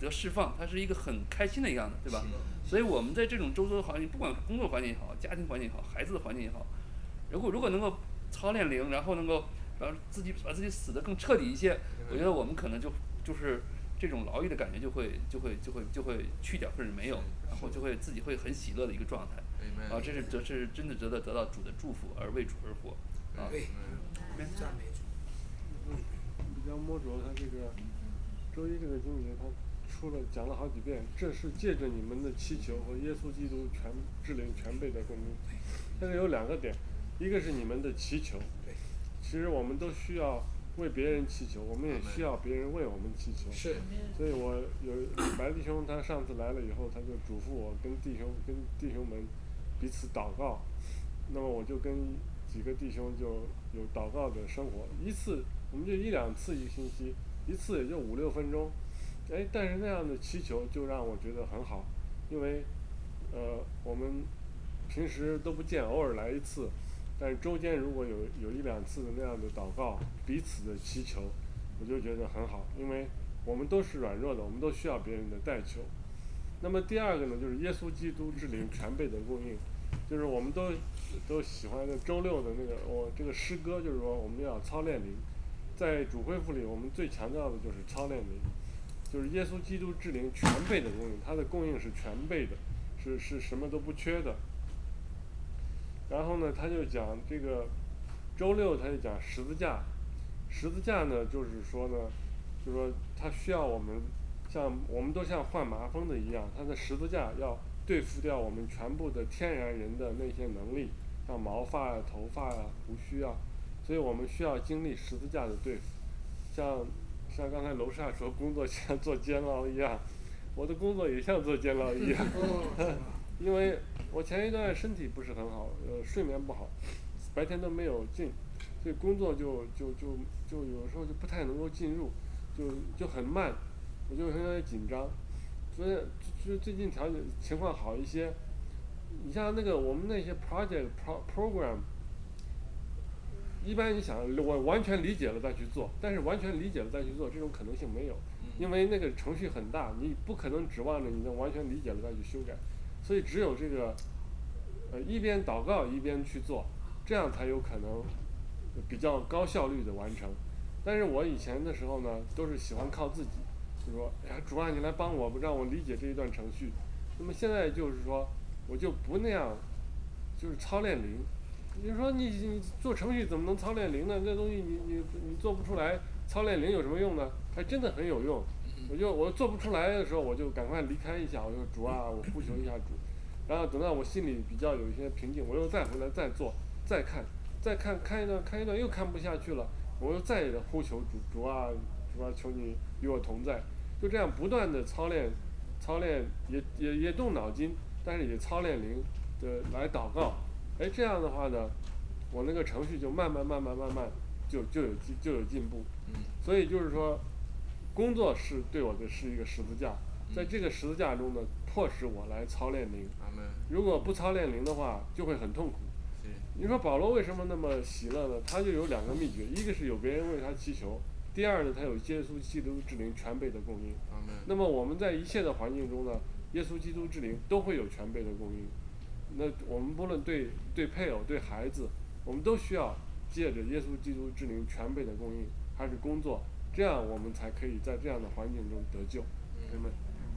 得释放，他是一个很开心的样子，对吧？所以我们在这种周遭的环境，不管工作环境也好，家庭环境也好，孩子的环境也好，如果如果能够操练灵，然后能够让自己把自己死得更彻底一些，我觉得我们可能就就是这种劳役的感觉就会就会就会就会去掉，甚至没有，然后就会自己会很喜乐的一个状态。啊，这是这是真的得到得到主的祝福，而为主而活。啊， 对，赞美主。 嗯，比较摸着他这个周一这个经节，他出了讲了好几遍，这是借着你们的祈求和耶稣基督全治领全备的供应。但是有两个点，一个是你们的祈求，其实我们都需要为别人祈求，我们也需要别人为我们祈求。 是。 所以我有白弟兄，他上次来了以后，他就嘱咐我跟弟兄跟弟兄们彼此祷告。那么我就跟几个弟兄就有祷告的生活，一次我们就一两次一个星期，一次也就五六分钟。哎，但是那样的祈求就让我觉得很好，因为呃我们平时都不见，偶尔来一次，但是周间如果有有一两次的那样的祷告，彼此的祈求，我就觉得很好，因为我们都是软弱的，我们都需要别人的代求。那么第二个呢，就是耶稣基督之灵全备的供应，就是我们都都喜欢的周六的那个我、哦、这个诗歌，就是说我们要操练灵，在主恢复里我们最强调的就是操练灵，就是耶稣基督之灵全备的供应，它的供应是全备的，是是什么都不缺的。然后呢，他就讲这个周六他就讲十字架，十字架呢就是说呢，就是说他需要我们像我们都像患麻风的一样，他的十字架要对付掉我们全部的天然人的那些能力，像毛发啊、头发啊、胡须啊，所以我们需要经历十字架的对付。像像刚才楼下说工作像做监牢一样，我的工作也像做监牢一样，因为我前一段身体不是很好，呃，睡眠不好，白天都没有进，所以工作就就就就有时候就不太能够进入，就就很慢，我就有点紧张，所以就最近调整情况好一些。你像那个我们那些 project pro program， 一般你想我完全理解了再去做，但是完全理解了再去做这种可能性没有，因为那个程序很大，你不可能指望着你能完全理解了再去修改，所以只有这个呃一边祷告一边去做，这样才有可能比较高效率的完成。但是我以前的时候呢，都是喜欢靠自己，就说哎呀主啊你来帮我，让我理解这一段程序。那么现在就是说我就不那样，就是操练灵。你说你你做程序怎么能操练灵呢？这东西你你你做不出来，操练灵有什么用呢？还真的很有用。我就我做不出来的时候，我就赶快离开一下，我说主啊，我呼求一下主。然后等到我心里比较有一些平静，我又再回来再做，再看，再看看一段看一段又看不下去了，我又再呼求主主啊主啊，求你与我同在。就这样不断的操练，操练也也也动脑筋，但是也操练灵的来祷告。哎，这样的话呢，我那个程序就慢慢慢慢慢慢就就有就有进步。所以就是说，工作是对我的是一个十字架，在这个十字架中呢，迫使我来操练灵。如果不操练灵的话，就会很痛苦。你说保罗为什么那么喜乐呢？他就有两个秘诀，一个是有别人为他祈求，第二呢，他有耶稣基督之灵全备的供应。那么我们在一切的环境中呢，耶稣基督之灵都会有全备的供应。那我们不论对对配偶对孩子，我们都需要借着耶稣基督之灵全备的供应，还是工作，这样我们才可以在这样的环境中得救。 嗯、 明白？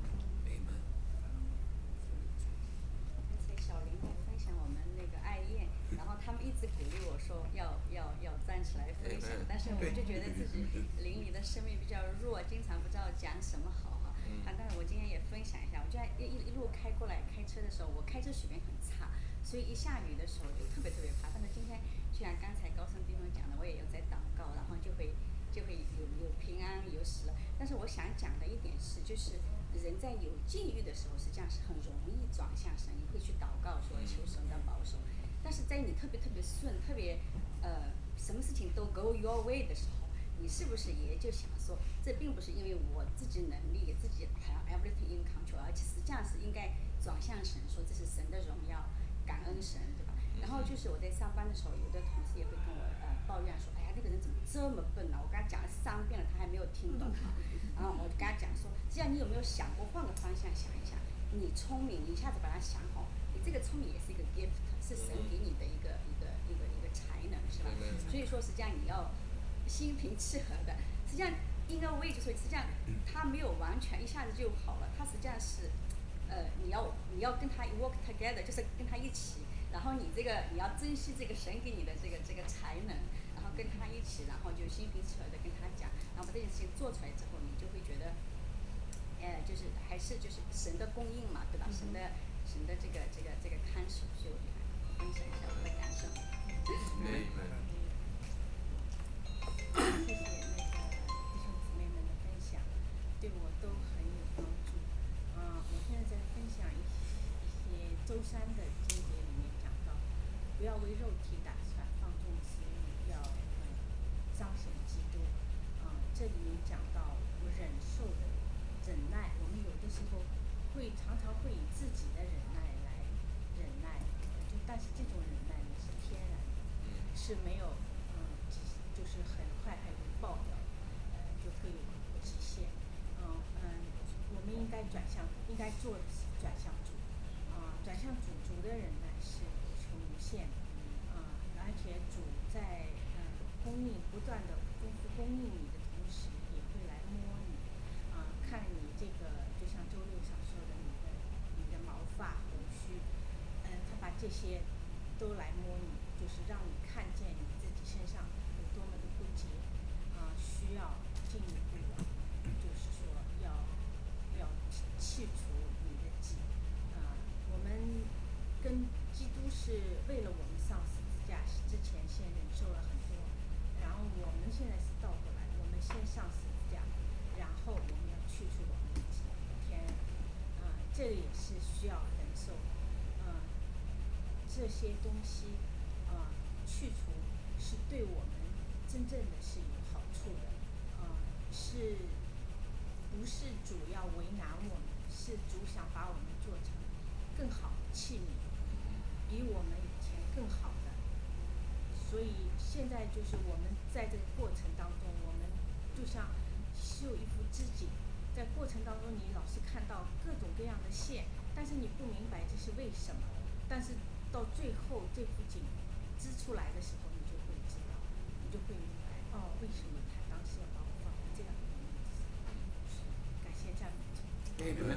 刚才小林在分享我们那个爱宴，然后他们一直鼓励我说要要要站起来分享，但是我就觉得自己邻里的生命比较弱，经常不知道讲什么好哈。啊，但是我今天也分享一下，我就在一一路开过来开车的时候，我开车水平很差，所以一下雨的时候就特别特别怕。但是今天就像刚才高僧弟兄讲的，我也有在祷告，然后就会就会有有平安有喜乐。但是我想讲的一点是，就是人在有境遇的时候，实际上是很容易转向神，你会去祷告说求神的保守。但是在你特别特别顺，特别呃什么事情都 go your way 的时候，你是不是也就想说，这并不是因为我自己能力自己好像 everything in control， 而且实际上是应该转向神，说这是神的荣耀，感恩神，对吧？然后就是我在上班的时候，有的同事也会跟我呃抱怨说，哎呀那个人怎么这么笨呢、啊？我跟他讲了三遍了，他还没有听懂啊。 然后我就跟他讲说，这样你有没有想过换个方向想一想？你聪明，你一下子把它想好，你这个聪明也是一个 gift， 是神给你的一个一个一个一个才能，是吧？所以说实际上你要心平气和的，实际上应该我也就说，实际上他没有完全一下子就好了，他实际上是，呃，你要你要跟他 work together， 就是跟他一起，然后你这个你要珍惜这个神给你的这个这个才能，然后跟他一起，然后就心平气和的跟他讲，然后把这件事情做出来之后，你就会觉得。呃，就是还是就是神的供应嘛，对吧？神的神的这个这个这个看守，所以我就分享一下我的感受。 对。 谢谢那个弟兄姊妹们的分享，对我都很有帮助。嗯、呃，我现在在分享一些一些周三的经节里面讲到，不要为肉体打算，放纵私欲，要嗯彰显基督。嗯、呃，这里面讲到忍受的。忍耐，我们有的时候会常常会以自己的忍耐来忍耐，就但是这种忍耐呢是天然的，是没有嗯，就是很快还会爆掉，呃，就会有极限。嗯嗯，我们应该转向，应该做转向主，啊、呃，转向主，主的忍耐是有穷无限，啊、呃，而且主在嗯、呃、供应不断的丰富供应你的同时，也会来摸你。啊、呃，看你这个，就像周六上说的，你的你的毛发、胡须，嗯、呃，他把这些都来摸你，就是让你看见你自己身上有多么的不洁，啊、呃，需要进一步的，就是说要要去除你的己，啊、呃，我们跟基督是为了我们上十字架之前先忍受了很多，然后我们现在是倒过来，我们先上十字架。然后我们要去除我们的天然，啊、呃，这也是需要忍受，啊、呃，这些东西，啊、呃，去除是对我们真正的是有好处的，啊、呃，是，不是主要为难我们，是主想把我们做成更好的器皿，比我们以前更好的，所以现在就是我们在这个过程当中，我们就像。绣一幅织锦，在过程当中你老是看到各种各样的线，但是你不明白这是为什么，但是到最后这幅锦织出来的时候，你就会知道，你就会明白哦，为什么他当时要把我放在这样的位置。感谢赞美主。 对。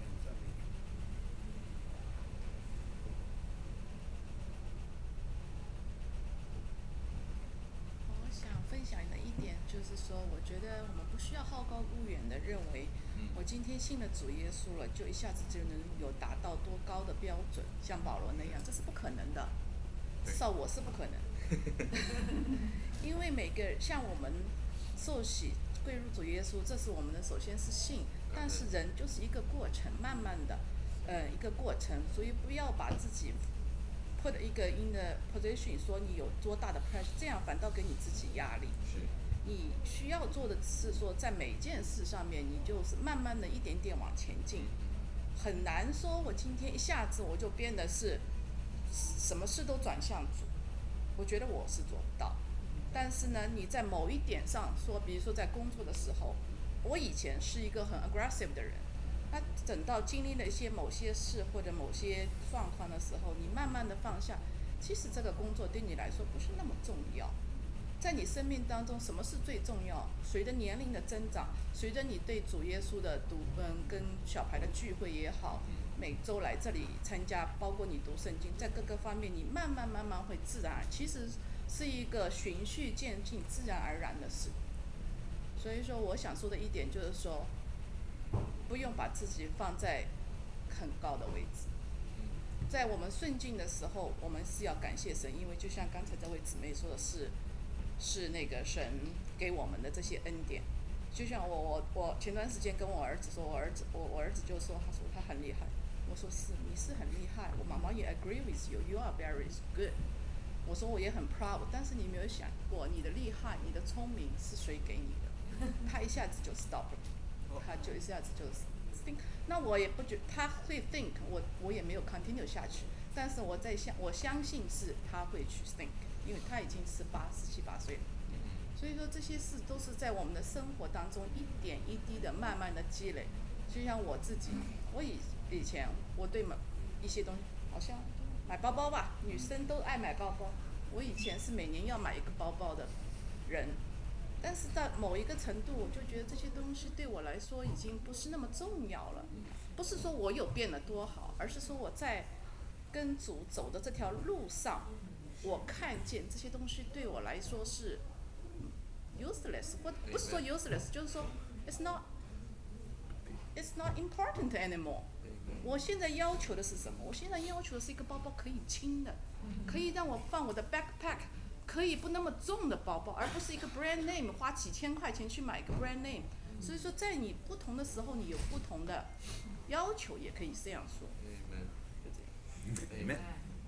我想分享的一点就是说，我觉得我们不需要好高骛远的认为，我今天信了主耶稣了，就一下子就能有达到多高的标准，像保罗那样，这是不可能的，至少我是不可能。因为每个像我们受洗归入主耶稣，这是我们的首先是信，但是人就是一个过程，慢慢的，呃，一个过程，所以不要把自己。put 一个 in the position 说你有多大的 pressure， 这样反倒给你自己压力。 是。 你需要做的是说，在每件事上面，你就是慢慢的一点点往前进，很难说我今天一下子我就变得是什么事都转向主，我觉得我是做不到。但是呢，你在某一点上说，比如说在工作的时候，我以前是一个很 aggressive 的人。那等到经历了一些某些事或者某些状况的时候，你慢慢的放下，其实这个工作对你来说不是那么重要。在你生命当中，什么是最重要？随着年龄的增长，随着你对主耶稣的读，嗯，跟小孩的聚会也好，每周来这里参加，包括你读圣经，在各个方面，你慢慢慢慢会自然，其实是一个循序渐进、自然而然的事。所以说，我想说的一点就是说。不用把自己放在很高的位置，在我们顺境的时候，我们是要感谢神，因为就像刚才这位姊妹说的是，是那个神给我们的这些恩典。就像我我我前段时间跟我儿子说，我儿子我我儿子就说，他说他很厉害，我说是，你是很厉害，我妈妈也 agree with you, you are very good。我说我也很 proud， 但是你没有想过，你的厉害，你的聪明是谁给你的？他一下子就 stop 了。他就一下子就 think， 那我也不觉他会 think， 我我也没有 continue 下去，但是我在相我相信是他会去 think， 因为他已经十八十七八岁了， 所以说这些事都是在我们的生活当中一点一滴的慢慢的积累。就像我自己，我以以前我对买一些东西，好像买包包吧，女生都爱买包包。我以前是每年要买一个包包的人，但是到某一个程度，我就觉得这些东西对我来说已经不是那么重要了。不是说我有变得多好，而是说我在跟主走的这条路上，我看见这些东西对我来说是 useless， 或不是说 useless， 就是说 it's not it's not important anymore。我现在要求的是什么？我现在要求的是一个包包可以轻的，可以让我放我的 backpack， 可以不那么重的包包，而不是一个 brand name 花几千块钱去买一个 brand name。所以说，在你不同的时候，你有不同的要求，也可以这样说。就这样。 Amen。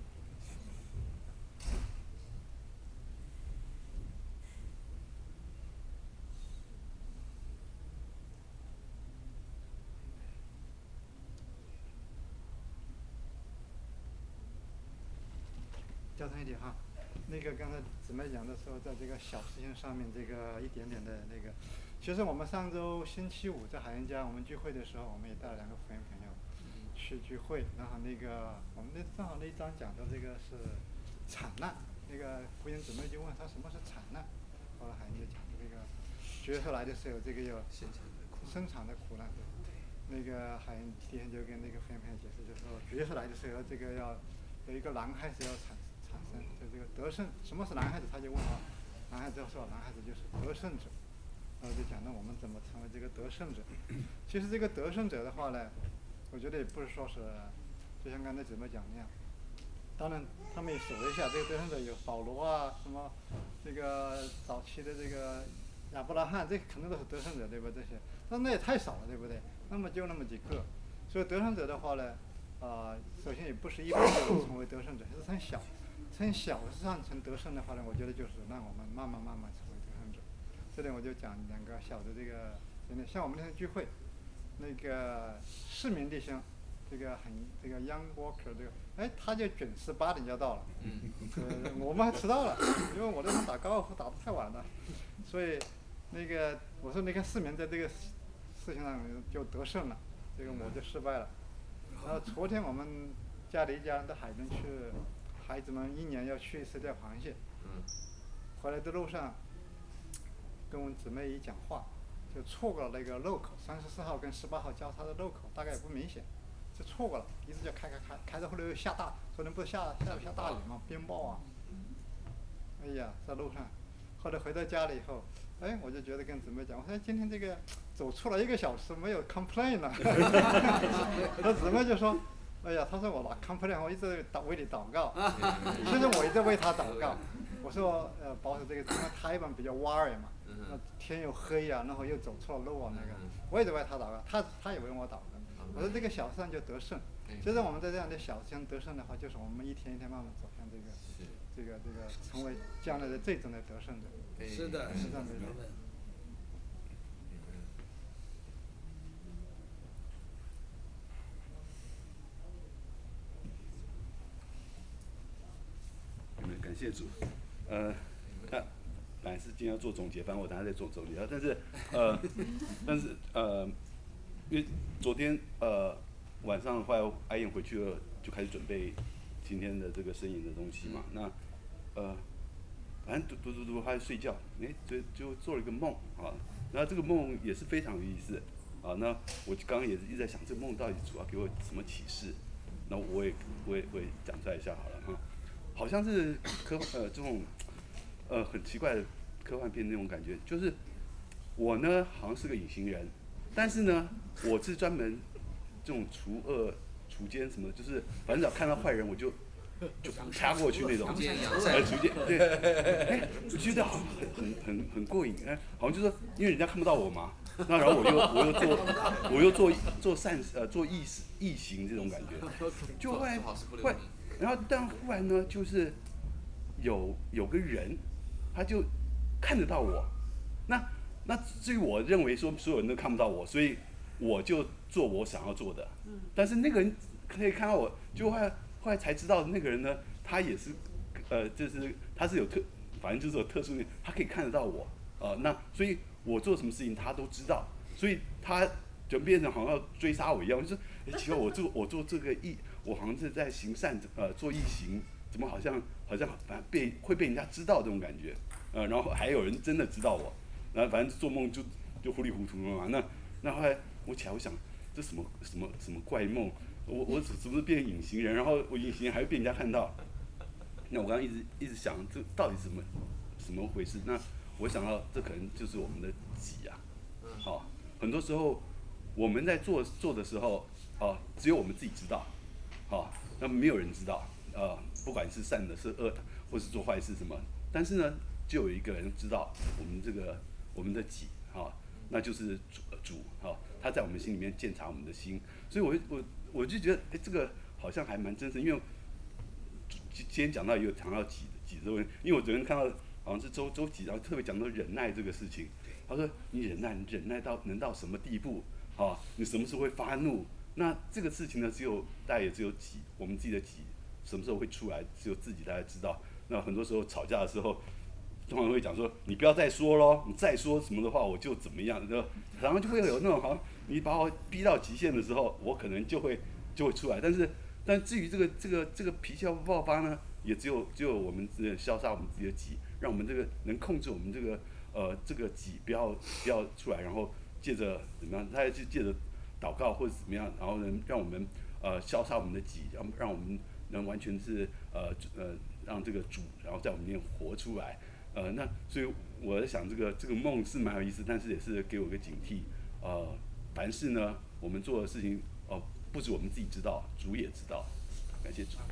交通一点哈，那个刚才姊妹讲的时候，在这个小事情上面，这个一点点的那个，其实我们上周星期五在海燕家我们聚会的时候，我们也带了两个福音朋友去聚会，然后那个我们那正好那一章讲的这个是惨难，那个福音姊妹就问他什么是惨难，后来海燕就讲这个决出来的时候，这个有生产的苦难，那个海燕弟兄就跟那个福音朋友解释，就说决出来的时候，这个要有一个男孩子要产产生，就这个得胜，什么是男孩子？他就问啊，男孩子说男孩子就是得胜者，然后就讲到我们怎么成为这个得胜者。其实这个得胜者的话呢，我觉得也不是说是，就像刚才姊妹讲那样，当然他们也数了一下，这个得胜者有保罗啊，什么这个早期的这个亚伯拉罕，这可能都是得胜者，对吧？这些，但那也太少了，对不对？那么就那么几个，所以得胜者的话呢。啊、呃，首先也不是一般就能成为得胜者，是从小，从小上成得胜的话呢，我觉得就是让我们慢慢慢慢成为得胜者。这里我就讲两个小的这个，真的像我们那天聚会，那个市民弟兄，这个很这个 young worker 这个，哎，他就准时八点就到了，呃，我们还迟到了，因为我那天打高尔夫打得太晚了，所以那个我说那个市民在这个事情上就得胜了，这个我就失败了。然后昨天我们家里一家人到海边去，孩子们一年要去一次钓螃蟹。回来的路上，跟我们姊妹一讲话，就错过了那个路口，三十四号跟十八号交叉的路口，大概也不明显，就错过了，一直就开开开，开到后来又下大，昨天不是下下下大雨吗？冰雹啊！哎呀，在路上，后来回到家里以后，哎，我就觉得跟姊妹讲，我说今天这个走出了一个小时没有 complain 了，那姊妹就说，哎呀，他说我老 complain， 我一直祷为你祷告，其实我一直为他祷告，我说呃保守这个，因为他一般比较蛙儿嘛，那天又黑啊，然后又走错了路啊那个，我一直为他祷告，他他也为我祷告，我说这个小事上就得胜，其实我们在这样的小事上得胜的话，就是我们一天一天慢慢走向这个。这个这个成为将来的最终的得胜者。 是的， 是这样的。 嗯，感谢主。呃，那本来是今天要做总结，反正我等下再做总结。但是呃，但是呃，因为昨天呃晚上后来阿燕回去了，就开始准备今天的这个声音的东西嘛。那呃，反正读读读读，还睡觉，哎，就就做了一个梦啊。然后这个梦也是非常有意思啊。那我刚刚也是一直在想，这个梦到底主要给我什么启示？那我也我也我也讲出来一下好了哈。好像是科呃这种呃很奇怪的科幻片那种感觉，就是我呢好像是个隐形人，但是呢我是专门这种除恶除奸什么，就是反正只要看到坏人我就。就掐过去那种，呃，逐渐对，哎，我觉得好像很很很很过瘾，哎，好像就是说，因为人家看不到我嘛，那然后我又我又做我又做做善呃做义义行这种感觉，就后来后来，然后但忽然呢，就是有有个人，他就看得到我，那那至于我认为说所有人都看不到我，所以我就做我想要做的，但是那个人可以看到我，就后来。后来才知道那个人呢，他也是，呃，就是他是有特，反正就是有特殊的，他可以看得到我， 呃，那所以我做什么事情他都知道，所以他就变成好像要追杀我一样，就是哎，奇怪，我做我做这个义，我好像是在行善，呃，做义行，怎么好像好像反正被会被人家知道这种感觉，呃，然后还有人真的知道我，然后反正做梦就就糊里糊涂了嘛。那那后来我起来，我想这什么什么什么怪梦，我我是不是变隐形人？然后我隐形人还会被人家看到。那我刚刚一直一直想，这到底怎么怎么回事？那我想到这可能就是我们的己啊，好、哦，很多时候我们在做做的时候，哦，只有我们自己知道，好、哦，那没有人知道，呃，不管是善的是恶的，或是做坏事什么，但是呢，就有一个人知道我们这个我们的己，哈、哦，那就是主主，哈、哦，他在我们心里面鉴察我们的心，所以我我我就觉得，哎，这个好像还蛮真实，因为今天讲到也有讲到己己这个问题，因为我昨天看到好像是周周几，然后特别讲到忍耐这个事情，他说你忍耐，你忍耐到能到什么地步？啊，你什么时候会发怒？那这个事情呢，只有大家也只有己，我们自己的己什么时候会出来，只有自己大家知道。那很多时候吵架的时候，通常会讲说，你不要再说咯，你再说什么的话，我就怎么样，就然后就会有那种好像你把我逼到极限的时候，我可能就会就会出来。但是，但至于这个这个这个脾气要爆发呢，也只有只有我们自己消杀我们自己的己，让我们这个能控制我们这个呃这个己不要不要出来，然后。借着怎么样？他就借着祷告或者怎么样，然后能让我们呃消杀我们的己，让让我们能完全是呃呃让这个主，然后在我们里面活出来。呃，那所以我在想，这个这个梦是蛮有意思，但是也是给我个警惕。呃，凡事呢，我们做的事情，哦、呃，不止我们自己知道，主也知道。感谢主。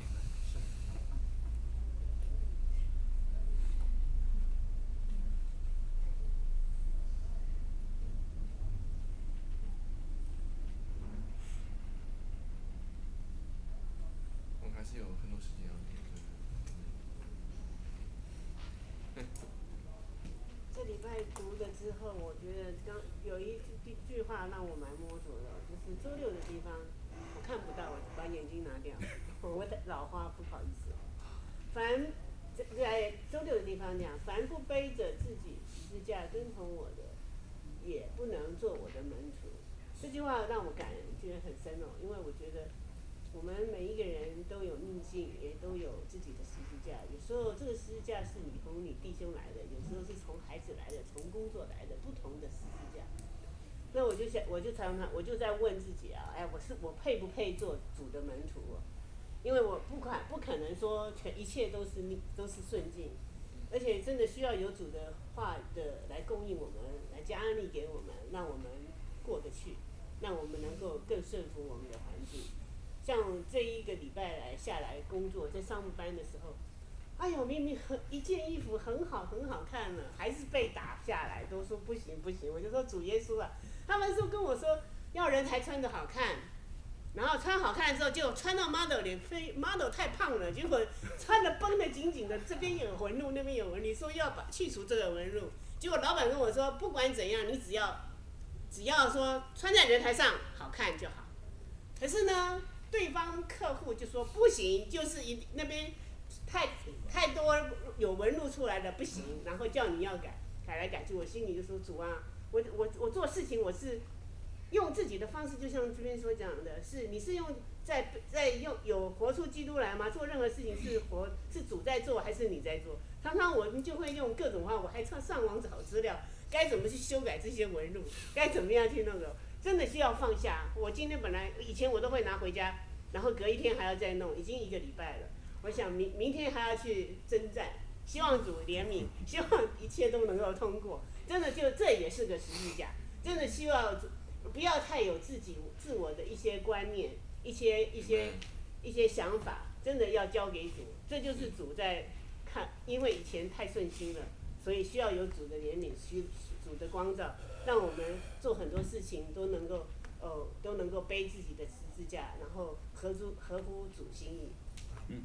之后，我觉得刚有一句句话让我蛮摸索的，就是周六的地方我看不到，我把眼睛拿掉，我的老花不好意思。凡在周六的地方讲，凡不背着自己十字架跟从我的，也不能做我的门徒。这句话让我感觉很深哦，因为我觉得我们每一个人都有逆境，也都有自己的十字架。有时候这个十字架是你从你弟兄来的，有时候是从孩子来的，从工作来的，不同的十字架。那我就想，我就常常，我就在问自己啊，哎，我是我配不配做主的门徒、啊？因为我不可不可能说全一切都是都是顺境，而且真的需要有主的话的来供应我们，来加力给我们，让我们过得去，让我们能够更顺服我们的环境。像这一个礼拜来下来工作，在上班的时候，哎呦，明明很一件衣服很好很好看了，还是被打下来，都说不行不行。我就说主耶稣啊，他们说跟我说要人才穿得好看，然后穿好看之后就穿到 model 脸，非 model 太胖了，结果穿得绷得紧紧的，这边有纹路那边有纹，你说要把去除这个纹路，结果老板跟我说不管怎样，你只要只要说穿在人台上好看就好。可是呢，对方客户就说不行，就是一那边太太多有纹路出来的不行，然后叫你要改，改来改去，我心里就说主啊，我我我做事情我是用自己的方式，就像这边所讲的，是你是用在在用有活出基督来吗？做任何事情是活是主在做还是你在做？常常我们就会用各种方法，我还上上网找资料，该怎么去修改这些纹路，该怎么样去那个。真的需要放下。我今天本来以前我都会拿回家，然后隔一天还要再弄，已经一个礼拜了。我想明明天还要去征战，希望主怜悯，希望一切都能够通过。真的就这也是个十字架，真的希望不要太有自己自我的一些观念、一些一些一些想法，真的要交给主。这就是主在看，因为以前太顺心了，所以需要有主的怜悯，需主的光照。让我们做很多事情都能够，哦，都能够背自己的十字架，然后合乎合乎主心意。 嗯，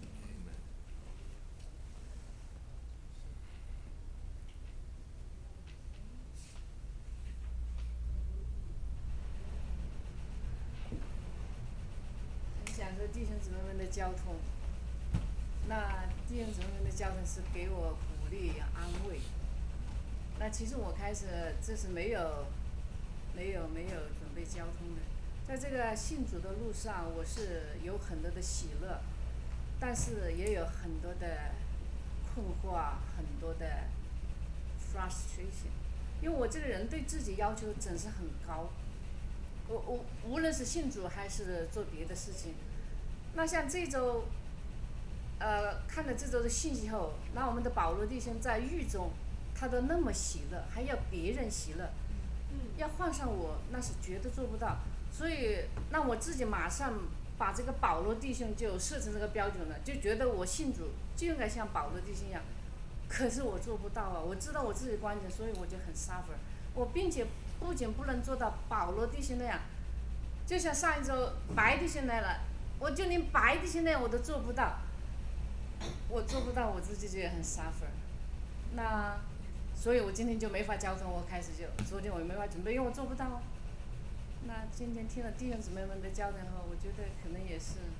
分享个弟兄姊妹们的交通，那弟兄姊妹们的交通是给我鼓励安慰。 那其实我开始这是没有没有没有准备交通的，在这个信主的路上，我是有很多的喜乐，但是也有很多的困惑，很多的 frustration， 因为我这个人对自己要求真是很高，我我无论是信主还是做别的事情，那像这周，呃，看了这周的信息后，那我们的保罗弟兄在狱中，他都那么喜乐，还要别人喜乐，要换上我那是绝对做不到，所以那我自己马上把这个保罗弟兄就设成这个标准了，就觉得我信主就应该像保罗弟兄一样，可是我做不到啊，我知道我自己的观点，所以我就很 suffer， 我并且不仅不能做到保罗弟兄那样，就像上一周白弟兄来了，我就连白弟兄那样我都做不到，我做不到，我自己就也很 suffer， 那所以我今天就没法交通，我开始就昨天我也没法准备，因为我做不到。那今天听了弟兄姊妹们的交谈后，我觉得可能也是，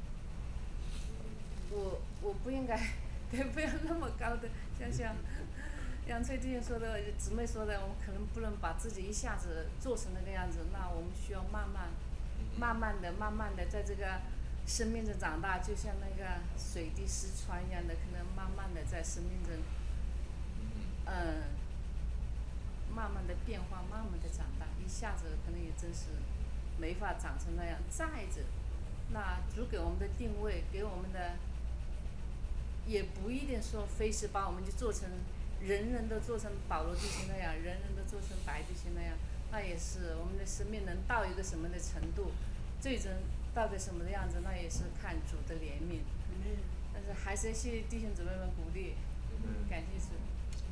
我我不应该，对，不要那么高的，像像杨翠弟兄说的，姊妹说的，我们可能不能把自己一下子做成那个样子，那我们需要慢慢、慢慢的、慢慢的在这个生命中长大，就像那个水滴石穿一样的，可能慢慢的在生命中，嗯，慢慢的变化，慢慢的长大，一下子可能也真是没法长成那样。再者，那主给我们的定位，给我们的，也不一定说非是把我们就做成人人都做成保罗弟兄那样，人人都做成白弟兄那样，那也是我们的生命能到一个什么的程度，最终到底什么的样子，那也是看主的怜悯。但是还是谢谢弟兄姊妹们鼓励，感谢主。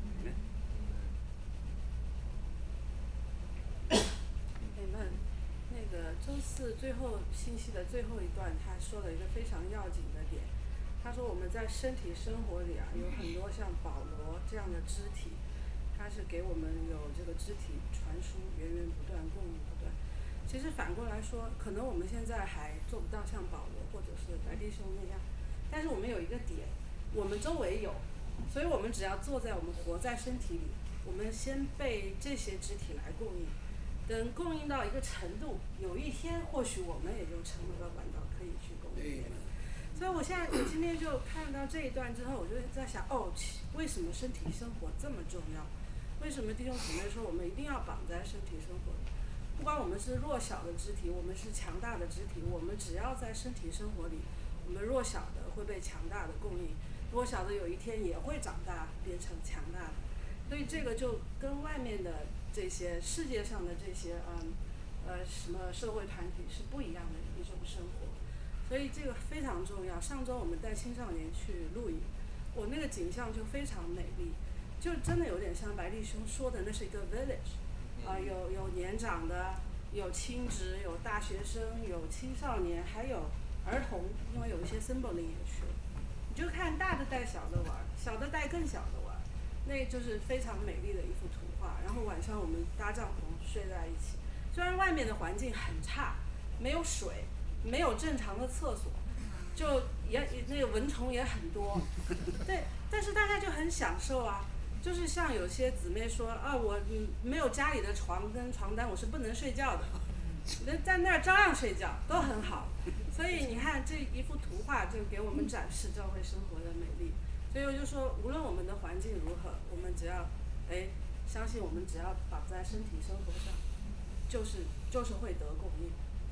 你们那个周四最后信息的最后一段，他说了一个非常要紧的点。他说我们在身体生活里啊，有很多像保罗这样的肢体，他是给我们有这个肢体传输，源源不断，供应不断。其实反过来说，可能我们现在还做不到像保罗或者是白弟兄那样，但是我们有一个点，我们周围有，所以我们只要坐在我们活在身体里，我们先被这些肢体来供应，等供应到一个程度，有一天或许我们也就成了个管道，可以去供应。所以我现在我今天就看到这一段之后，我就在想，哦，为什么身体生活这么重要？为什么弟兄姊妹说我们一定要绑在身体生活里？不管我们是弱小的肢体，我们是强大的肢体，我们只要在身体生活里，我们弱小的会被强大的供应，弱小的有一天也会长大变成强大的。所以这个就跟外面的这些世界上的这些嗯呃什么社会团体是不一样的一种生活。所以这个非常重要。上周我们带青少年去露营，我那个景象就非常美丽，就真的有点像白弟兄说的，那是一个 village， 啊、呃，有有年长的，有亲职，有大学生，有青少年，还有儿童，因为有一些 assembly 也去了。你就看大的带小的玩，小的带更小的玩，那就是非常美丽的一幅图画。然后晚上我们搭帐篷睡在一起，虽然外面的环境很差，没有水。没有正常的厕所，就也那个蚊虫也很多，对，但是大家就很享受啊。就是像有些姊妹说啊，我没有家里的床跟床单，我是不能睡觉的，那在那儿照样睡觉，都很好。所以你看这一幅图画就给我们展示教会生活的美丽。所以我就说，无论我们的环境如何，我们只要哎相信我们只要绑在身体生活上，就是就是会得供应。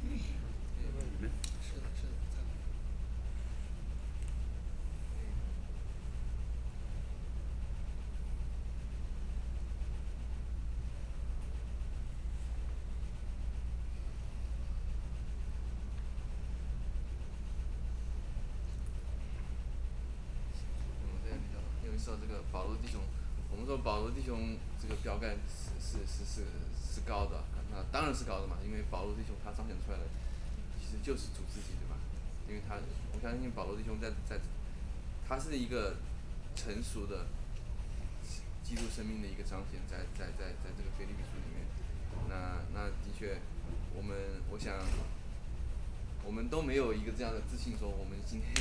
是的，是的，我们这样比较，因为说这个保罗弟兄，我们说保罗弟兄这个标杆是是是是是高的，那当然是高的嘛，因为保罗弟兄他彰显出来的其实就是主自己，对吧？因为他，我相信保罗弟兄在在，他是一个成熟的基督生命的一个彰显，在在在在这个腓立比书里面，那那的确，我们我想，我们都没有一个这样的自信，说我们今天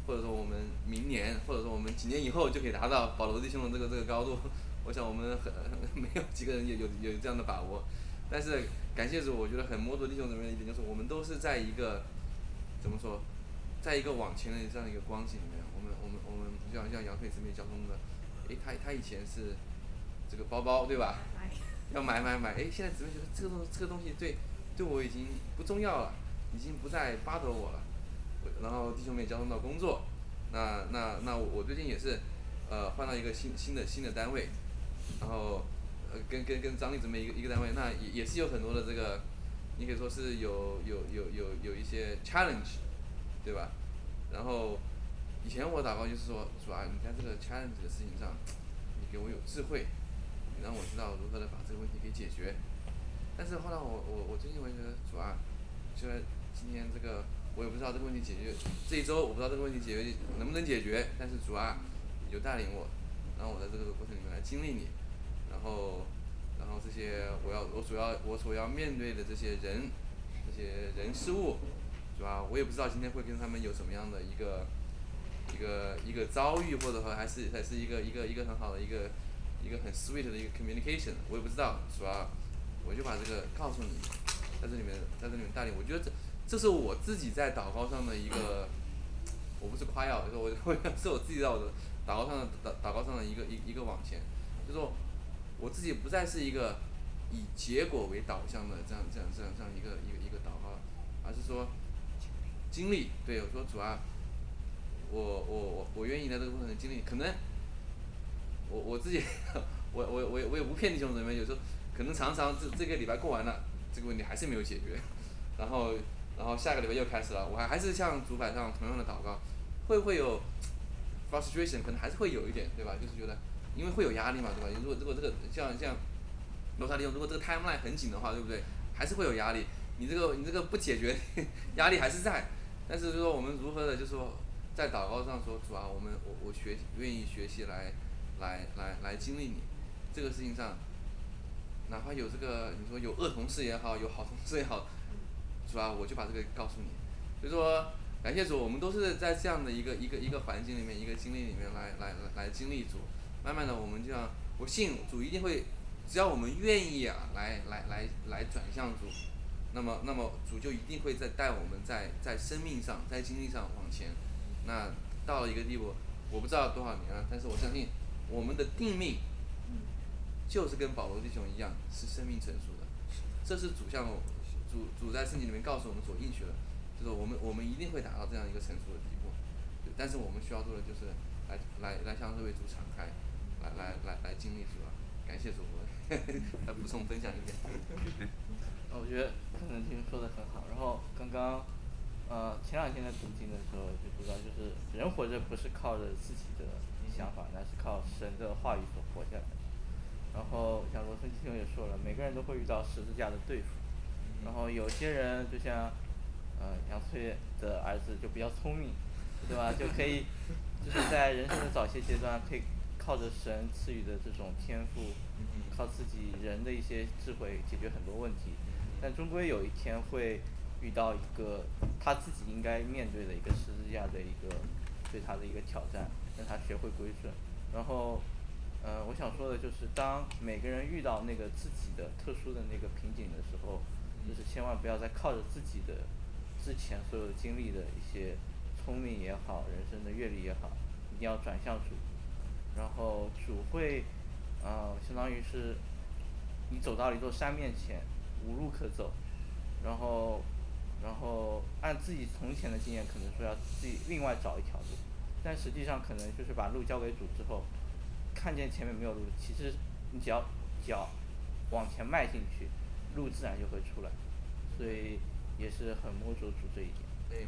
或者说我们明年，或者说我们几年以后就可以达到保罗弟兄的这个这个高度，我想我们很没有几个人有有有这样的把握。但是感谢主，我觉得很摸着弟兄姊妹的一点就是，我们都是在一个怎么说，在一个往前的这样一个光景里面，我们我们我们就像像杨慧姊妹交通的，诶，他他以前是这个包包对吧？要买买买，诶，现在姊妹觉得这个东这个东西对对我已经不重要了，已经不再巴得我了。然后弟兄们也交通到工作，那那那我我最近也是，呃，换到一个新新的新的单位，然后呃跟跟跟张丽姊妹一个一个单位，那也也是有很多的这个，你可以说是有有有有有一些 challenge， 对吧？然后以前我祷告就是说，主啊，你在这个 challenge 的事情上，你给我有智慧，你让我知道如何的把这个问题给解决。但是后来我我我最近我觉得主啊，虽然今天这个我也不知道这个问题解决，这一周我不知道这个问题解决能不能解决，但是主啊，你就带领我，让我在这个过程里面来经历你，然后然后这些我要我主要我所要面对的这些人，这些人事物，主啊，我也不知道今天会跟他们有什么样的一个一个一个遭遇，或者说还是还是一个一个一个很好的一个一个很 sweet 的一个 communication， 我也不知道，主啊，我就把这个告诉你，在这里面在这里面带领，我觉得这这是我自己在祷告上的一个，我不是夸耀，就是我我是我自己在我的祷告上的祷祷告上的一个一一个往前，就是说我自己不再是一个以结果为导向的这样这样这样这样一个一个一个祷告，而是说经历，对我说主啊，我我我我愿意在这个过程中经历，可能我我自己我我我也我也不骗弟兄姊妹，有时候可能常常这这个礼拜过完了，这个问题还是没有解决，然后然后下个礼拜又开始了，我还还是像主板上同样的祷告，会不会有 frustration， 可能还是会有一点，对吧？就是觉得因为会有压力嘛，对吧？如果如果这个像像罗萨利用，如果这个 timeline 很紧的话，对不对？还是会有压力，你这个你这个不解决，压力还是在。但是就是说我们如何的，就是说在祷告上说主啊，我们我我学愿意学习来来来来经历你这个事情上。哪怕有这个，你说有恶同事也好，有好同事也好，是吧？我就把这个告诉你，就是说，感谢主，我们都是在这样的一个一个一个环境里面，一个经历里面来来来来经历主。慢慢的，我们就像我信主一定会，只要我们愿意啊，来来来来转向主，那么那么主就一定会在带我们在在生命上，在经历上往前。那到了一个地步，我不知道多少年了，但是我相信我们的定命。就是跟保罗弟兄一样，是生命成熟的，这是主向主主在圣经里面告诉我们所应许的，就是我们我们一定会达到这样一个成熟的地步，但是我们需要做的就是来来来向这位主敞开，来来来来经历主啊，感谢主，来补充分享一点。 我觉得可能听说的很好，然后刚刚呃前两天在读经的时候就知道，就是人活着不是靠着自己的想法，那是靠神的话语所活下来的。然后像罗森弟兄也说了，每个人都会遇到十字架的对付，然后有些人就像呃杨翠的儿子就比较聪明，对吧？就可以就是在人生的早些阶段可以靠着神赐予的这种天赋，靠自己人的一些智慧解决很多问题，但终归有一天会遇到一个他自己应该面对的一个十字架的一个对他的一个挑战，让他学会归顺。然后呃，我想说的就是，当每个人遇到那个自己的特殊的那个瓶颈的时候，就是千万不要再靠着自己的之前所有经历的一些聪明也好，人生的阅历也好，一定要转向主。然后主会，呃，相当于是你走到了一座山面前，无路可走，然后，然后按自己从前的经验，可能说要自己另外找一条路，但实际上可能就是把路交给主之后。看见前面没有路，其实你只要脚往前迈进去，路自然就会出来，所以也是很摸着主这一点。 对，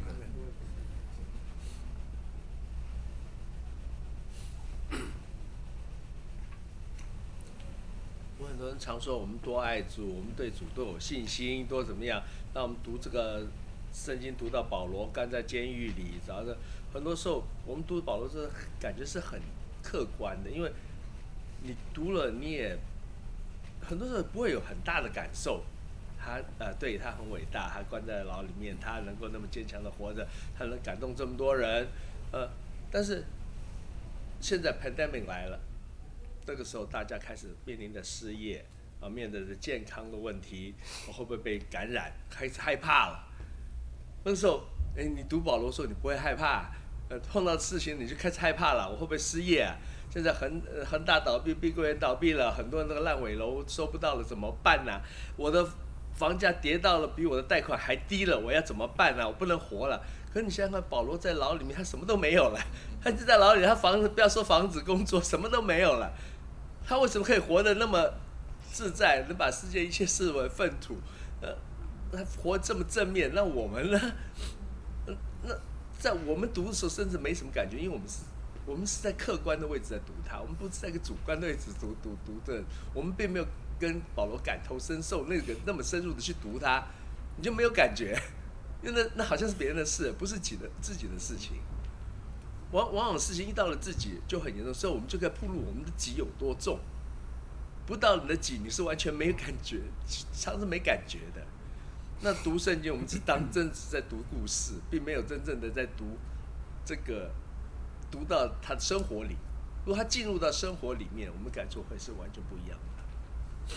我很多人常说我们多爱主，我们对主都有信心，多怎么样？那我们读这个圣经读到保罗刚在监狱里，然后很多时候我们读保罗这感觉是很客观的，因为你读了你也很多时候不会有很大的感受。他呃，对他很伟大，他关在牢里面，他能够那么坚强的活着，他能感动这么多人。 呃，但是现在 pandemic 来了，这个时候大家开始面临的失业啊，面对的健康的问题，会不会被感染，开始害怕了。那时候，哎，你读保罗说你不会害怕，呃，碰到事情你就开始害怕了，我会不会失业啊？现在恒恒大倒闭，碧桂园倒闭了，很多人那个烂尾楼收不到了，怎么办呢、啊？我的房价跌到了比我的贷款还低了，我要怎么办呢、啊？我不能活了。可是你想想看，保罗在牢里面，他什么都没有了，他就在牢里，他房子不要说房子、工作，什么都没有了，他为什么可以活得那么自在，能把世界一切视为粪土？呃，他活这么正面，那我们呢？那在我们读的时候，甚至没什么感觉，因为我们是。我们是在客观的位置在读它，我们不是在一个主观的位置读读读的，我们并没有跟保罗感同身受，那个那么深入的去读它，你就没有感觉，因为那那好像是别人的事，不是自己的自己的事情。往往往事情一到了自己就很严重，所以我们就该暴露我们的己有多重。不到你的己，你是完全没有感觉，常是没感觉的。那读圣经，我们是当真是在读故事，并没有真正的在读这个。读到他的生活里，如果他进入到生活里面，我们感受会是完全不一样的。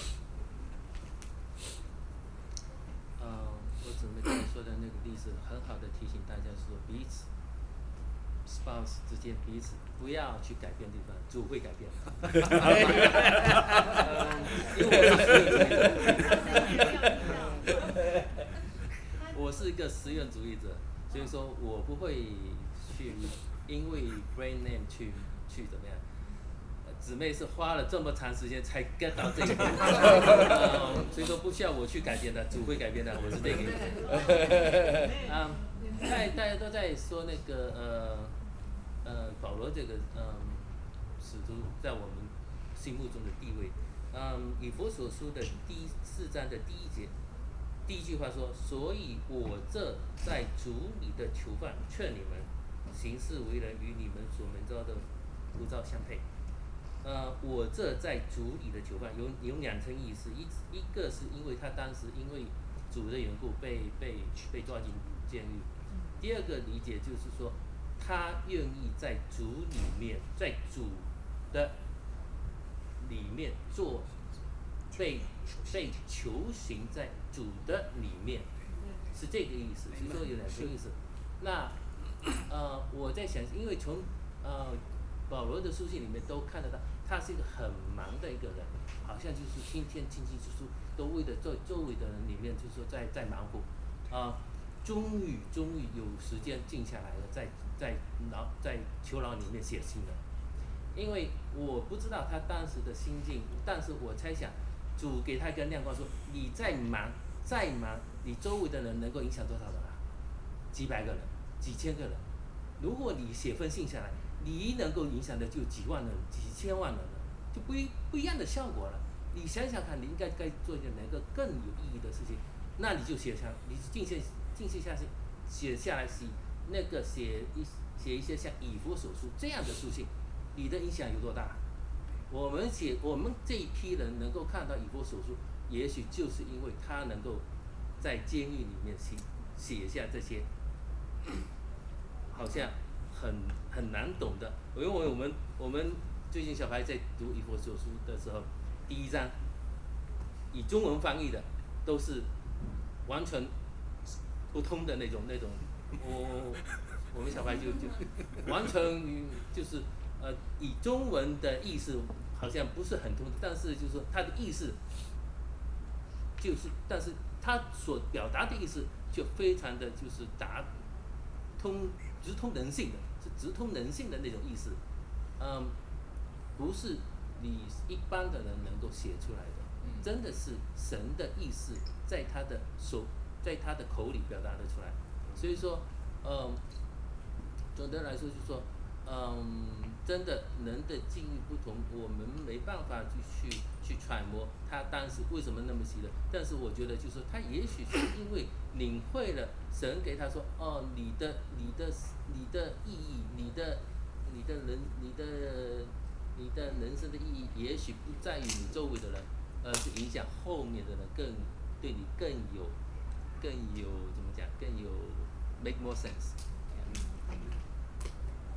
呃，我准备刚才说的那个例子，很好的提醒大家说，彼此 spouse 之间彼此不要去改变对方，主会改变。因为我是一个实用主义者，所以说我不会去。因为 brand name 去去怎么样？姊妹是花了这么长时间才 get 到这一步、呃，所以说不需要我去改变的，主会改变的，我是这个意思。啊、嗯，在大家都在说那个呃呃保罗这个嗯使徒在我们心目中的地位，嗯，以弗所书的第四章的第一节，第一句话说，所以我这在主里的囚犯劝你们。行事为人与你们所蒙召的呼召相配。呃，我这在主里的囚犯有有两层意思，一一个是因为他当时因为主的缘故被被被抓进监狱，第二个理解就是说，他愿意在主里面，在主的里面做被被囚行在主的里面，是这个意思。所以说有两层意思。那呃，我在想，因为从呃保罗的书信里面都看得到，他是一个很忙的一个人，好像就是天天清清楚楚，都为了周周围的人里面，就是说在在忙活，啊、呃，终于终于有时间静下来了，在在牢在囚牢里面写信了。因为我不知道他当时的心境，但是我猜想，主给他一个亮光说，你再忙再忙，你周围的人能够影响多少人啊？几百个人。几千个人，如果你写封信下来，你能够影响的就几万人、几千万人了，就不一不一样的效果了。你想想看，你应该该做一件哪个更有意义的事情，那你就写下，你静下静下心写下来写那个写一写一些像以弗所书这样的书信，你的影响有多大？我们写我们这一批人能够看到以弗所书，也许就是因为他能够在监狱里面写写下这些。好像很很难懂的，因为我们我们最近小孩在读以弗所书的时候，第一章以中文翻译的都是完全不通的那种那种，我我们小孩就就完全就是呃以中文的意思好像不是很通，但是就是说他的意思就是，但是他所表达的意思就非常的就是达。通直通人性的，是直通人性的那种意思，嗯，不是你一般的人能够写出来的，真的是神的意思在他的手，在他的口里表达得出来。所以说，嗯，总的来说就是说，嗯，真的人的境遇不同，我们没办法去去去揣摩他当时为什么那么喜乐。但是我觉得就是说他也许是因为领会了神给他说，哦，你的你的你的意义，你的你的人你的你的人生的意义，也许不在于你周围的人，而是影响后面的人更对你更有更有怎么讲更有 make more sense。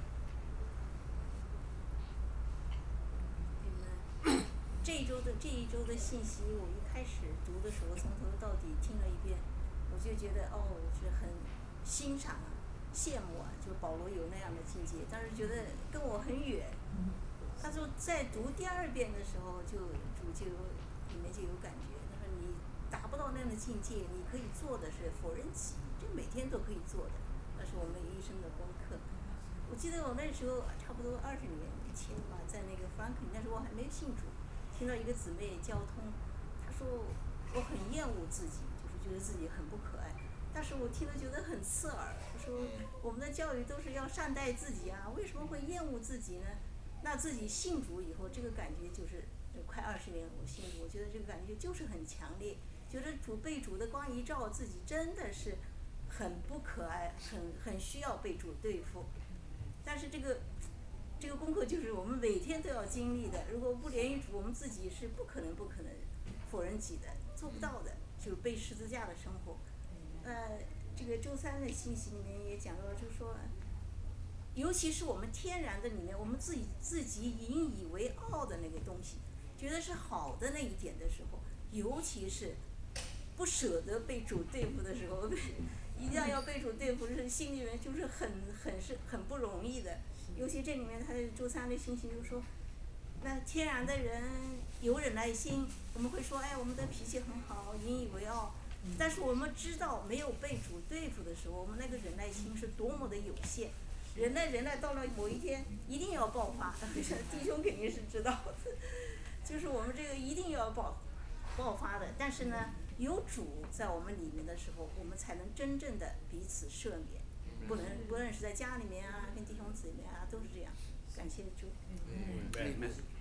这一周的这一周的信息，我一开始读的时候，从头到底听了一遍，我就觉得哦，是很欣赏啊，羡慕啊，就保罗有那样的境界，但是觉得跟我很远。他说在读第二遍的时候就，主就里面就有感觉，他说你达不到那样的境界，你可以做的是否认己，这每天都可以做的，那是我们一生的功课。我记得我那时候差不多二十年以前吧，在那个 Franklin， 那时候我还没有信主，听到一个姊妹交通，她说我很厌恶自己，就是觉得自己很不可爱，但是我听了觉得很刺耳。她说我们的教育都是要善待自己啊，为什么会厌恶自己呢？那自己信主以后，这个感觉就是快二十年我信主，我觉得这个感觉就是很强烈，觉得主被主的光一照，自己真的是很不可爱，很很需要被主对付。但是这个这个功课就是我们每天都要经历的，如果不连于主，我们自己是不可能不可能否认己的，做不到的，就是背十字架的生活。呃，这个周三的信息里面也讲到，就是说，尤其是我们天然的里面，我们自己自己引以为傲的那个东西，觉得是好的那一点的时候，尤其是不舍得被主对付的时候，一定要被主对付，是心里面就是很很是很不容易的。尤其这里面他的周三的信息就说，那天然的人有忍耐心，我们会说，哎，我们的脾气很好，引以为傲。但是我们知道，没有被主对付的时候，我们那个忍耐心是多么的有限。忍耐忍耐到了某一天，一定要爆发。弟兄肯定是知道的，就是我们这个一定要爆爆发的。但是呢，有主在我们里面的时候，我们才能真正的彼此赦免。不能无论是在家里面啊，跟弟兄姊妹啊，都是这样。感谢主。 嗯， 对。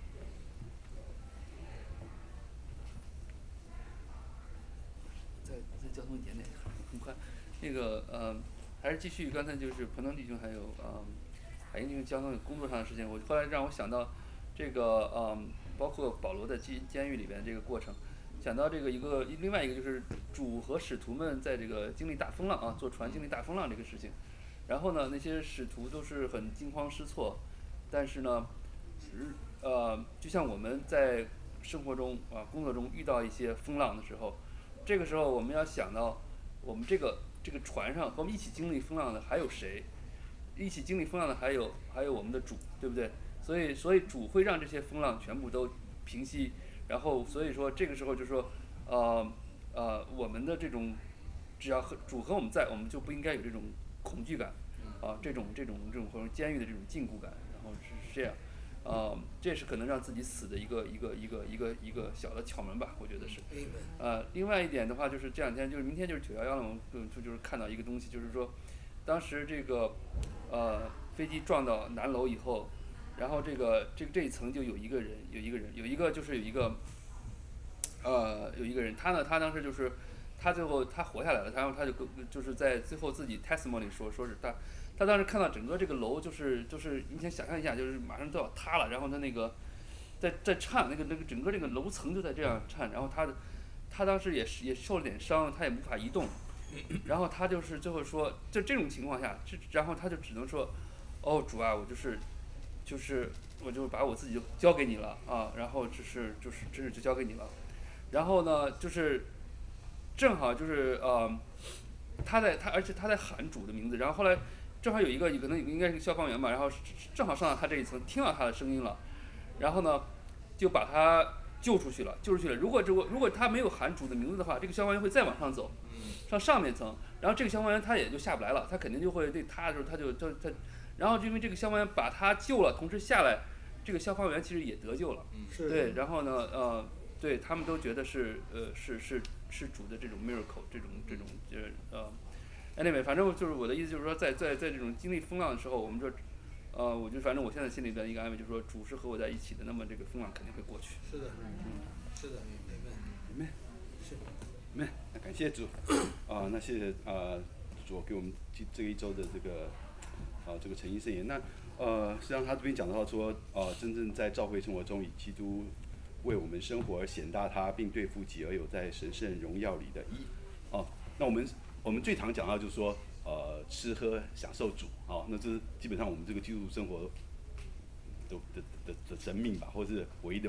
再再交通一点点，很快。那个呃，还是继续刚才就是彭腾弟兄还有呃海英弟兄交通工作上的事情，我后来让我想到这个呃，包括保罗在监监狱里边这个过程。讲到这个一个另外一个就是主和使徒们在这个经历大风浪啊，坐船经历大风浪这个事情，然后呢那些使徒都是很惊慌失措，但是呢，呃就像我们在生活中啊工作中遇到一些风浪的时候，这个时候我们要想到我们这个这个船上和我们一起经历风浪的还有谁？一起经历风浪的还有还有我们的主，对不对？所以所以主会让这些风浪全部都平息。然后，所以说这个时候就说，呃，呃，我们的这种，只要和主和我们在，我们就不应该有这种恐惧感，啊，这种这种这种或者监狱的这种禁锢感，然后是这样，呃，这也是可能让自己死的一个一个一个一个一个小的窍门吧，我觉得是。呃，另外一点的话就是这两天就是明天就是九幺幺了，我们就就是看到一个东西，就是说，当时这个，呃，飞机撞到南楼以后。然后这个这个这一层就有一个人，有一个人，有一个就是有一个，呃，有一个人，他呢，他当时就是，他最后他活下来了，然后他就就是在最后自己 testimony 说，说是他，他当时看到整个这个楼就是就是你先想象一下，就是马上都要塌了，然后他那个，在在颤，那个那个整个这个楼层就在这样颤，然后他的，他当时也是也受了点伤，他也无法移动，然后他就是最后说，就这种情况下，这然后他就只能说，哦主啊，我就是。就是我就把我自己就交给你了啊，然后就是就是真是就交给你了，然后呢就是正好就是呃他在他而且他在喊主的名字，然后后来正好有一个可能应该是消防员吧，然后正好上到他这一层听到他的声音了，然后呢就把他救出去了，救出去了。如果如果如果他没有喊主的名字的话，这个消防员会再往上走，上上面层，然后这个消防员他也就下不来了，他肯定就会对他的时候他就他他。然后就因为这个消防员把他救了，同时下来，这个消防员其实也得救了。 嗯、 对，然后呢，呃，对他们都觉得是呃是是是主的这种 miracle， 这种这种呃，anyway， 反正就是我的意思就是说，在在在这种经历风浪的时候，我们说，呃，我就反正我现在心里边一个安慰就是说，主是和我在一起的，那么这个风浪肯定会过去。 是的，嗯，是的，明白， 明白， 是， 明白，那感谢主，啊，那谢谢啊主给我们这这一周的这个。啊，这个诚意圣言，那呃，实际上他这边讲到说，呃，真正在教会生活中以基督为我们生活而显大他，并对付己而有在神圣荣耀里的义。哦、啊，那我们我们最常讲到就是说，呃，吃喝享受主，哦、啊，那这是基本上我们这个基督生活的的的的生命吧，或是唯一的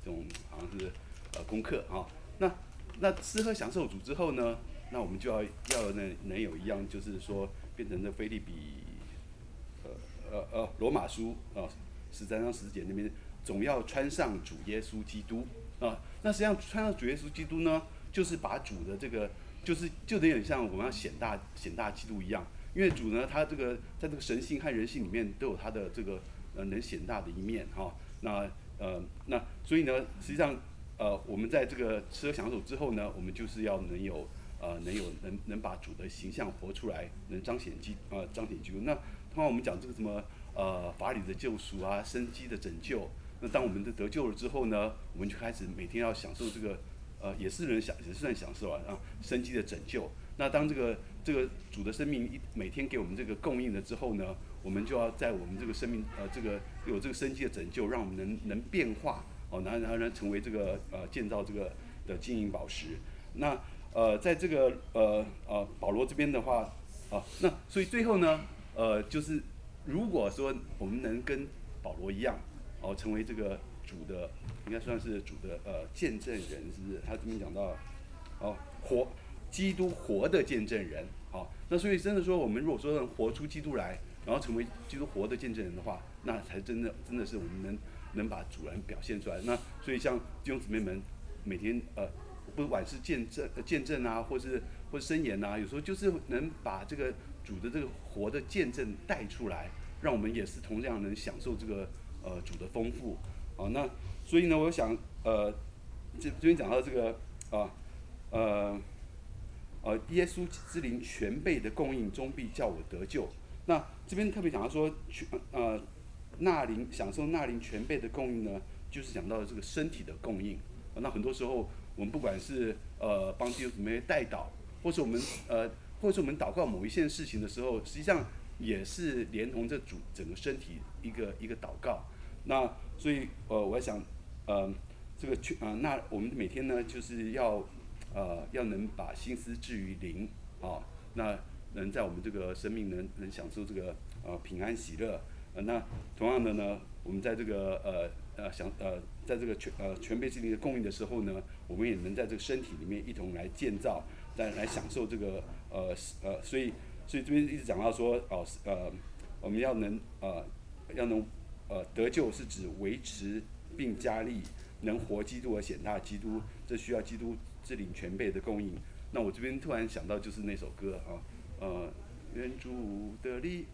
这种好像是呃功课啊。那那吃喝享受主之后呢，那我们就要要能能有一样，就是说变成这腓立比呃呃呃罗马书啊十三章十节那边，总要穿上主耶稣基督啊。那实际上穿上主耶稣基督呢，就是把主的这个就是就有点像我们要显大显大基督一样。因为主呢，他这个在这个神性和人性里面都有他的这个呃能显大的一面哈、哦。那呃那所以呢，实际上呃我们在这个吃喝享受之后呢，我们就是要能有呃能有能能把主的形象活出来，能彰显基呃彰显基督。那通常我们讲这个什么呃法理的救赎啊，生机的拯救。那当我们的得救了之后呢，我们就开始每天要享受这个呃也是人享也是算享受啊啊生机的拯救。那当这个这个主的生命一每天给我们这个供应了之后呢，我们就要在我们这个生命呃这个有这个生机的拯救，让我们能能变化哦，然后然后呢成为这个呃建造这个的金银宝石。那呃在这个呃呃保罗这边的话啊，那所以最后呢呃就是如果说我们能跟保罗一样哦，成为这个主的应该算是主的呃见证人，是不是？他这边讲到哦活。基督活的见证人，好，那所以真的说，我们如果说能活出基督来，然后成为基督活的见证人的话，那才真的真的是我们能能把主人表现出来。那所以像弟兄姊妹们，每天呃，不管是见证、呃、见证啊，或是或是申言啊，有时候就是能把这个主的这个活的见证带出来，让我们也是同样能享受这个呃主的丰富。好，那所以呢，我想呃，这这边讲到这个啊呃。呃呃，耶稣之灵全备的供应，终必叫我得救。那这边特别讲到说，全呃，那灵享受那灵全备的供应呢，就是讲到这个身体的供应。呃、那很多时候，我们不管是呃帮弟兄姊妹代祷，或是我们呃，或者是我们祷告某一件事情的时候，实际上也是连同这主整个身体一个一个祷告。那所以呃，我想呃，这个全呃，那我们每天呢，就是要。呃，要能把心思置于灵，啊，那能在我们这个生命能能享受这个呃平安喜乐。呃，那同样的呢，我们在这个呃呃享呃在这个全呃全备之灵的供应的时候呢，我们也能在这个身体里面一同来建造，来来享受这个呃呃，所以所以这边一直讲到说哦呃我们要能呃要能呃得救是指维持并加力，能活基督而显大基督，这需要基督之灵全备的供应。那我这边突然想到就是那首歌啊，呃，愿主的力，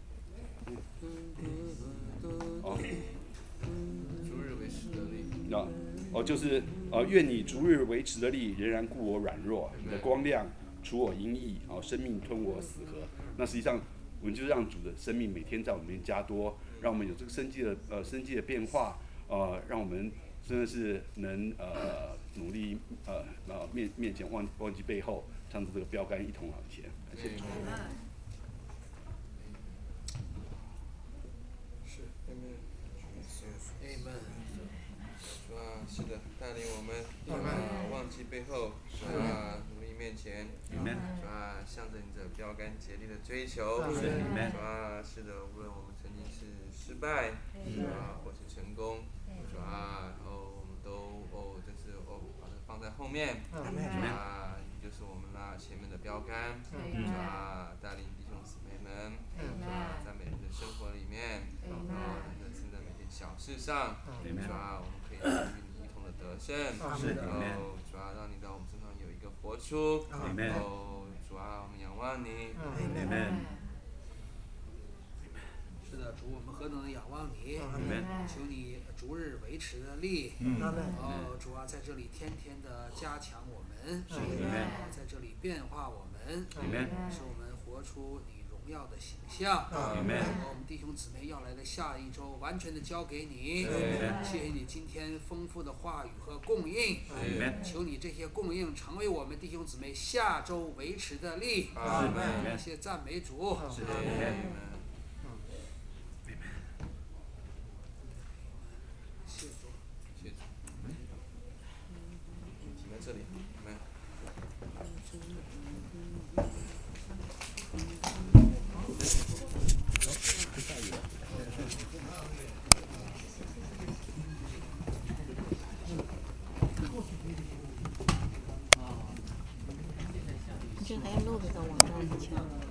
哦， 逐日维持的力啊，哦，就是呃，愿你逐日维持的力，仍然顾我软弱，你的光亮除我阴翳，哦，生命吞我死河。那实际上，我们就让主的生命每天在我们里面加多，让我们有这个生机的呃生机的变化，呃，让我们真的是能呃。努力呃呃面面前忘忘记背后，唱着这个标杆一同往前。感谢主。 是，阿门。主啊，是的，带领我们啊忘记背后，主啊努力面前，主啊向着你的标杆竭力的追求，主啊是的，无论我们曾经是失败，主啊或是成功，主啊然后我们都哦真是哦把它放在后面，主啊你就是我们那前面的标杆，主啊带领弟兄姊妹们，主啊在每天的生活里面，啊真的是在每件小事上，主啊我们可以与你一同的得胜，然后主啊让你在我们身上有一个活出，然后主啊我们仰望你， 是的，主，我们何等的仰望你！求你逐日维持的力，哦，主啊，在这里天天的加强我们，在这里变化我们，使我们活出你荣耀的形象。我们弟兄姊妹要来的下一周，完全的交给你。谢谢你今天丰富的话语和供应，求你这些供应成为我们弟兄姊妹下周维持的力。感谢赞美主。 这里，没。 还要 load 到网站上去。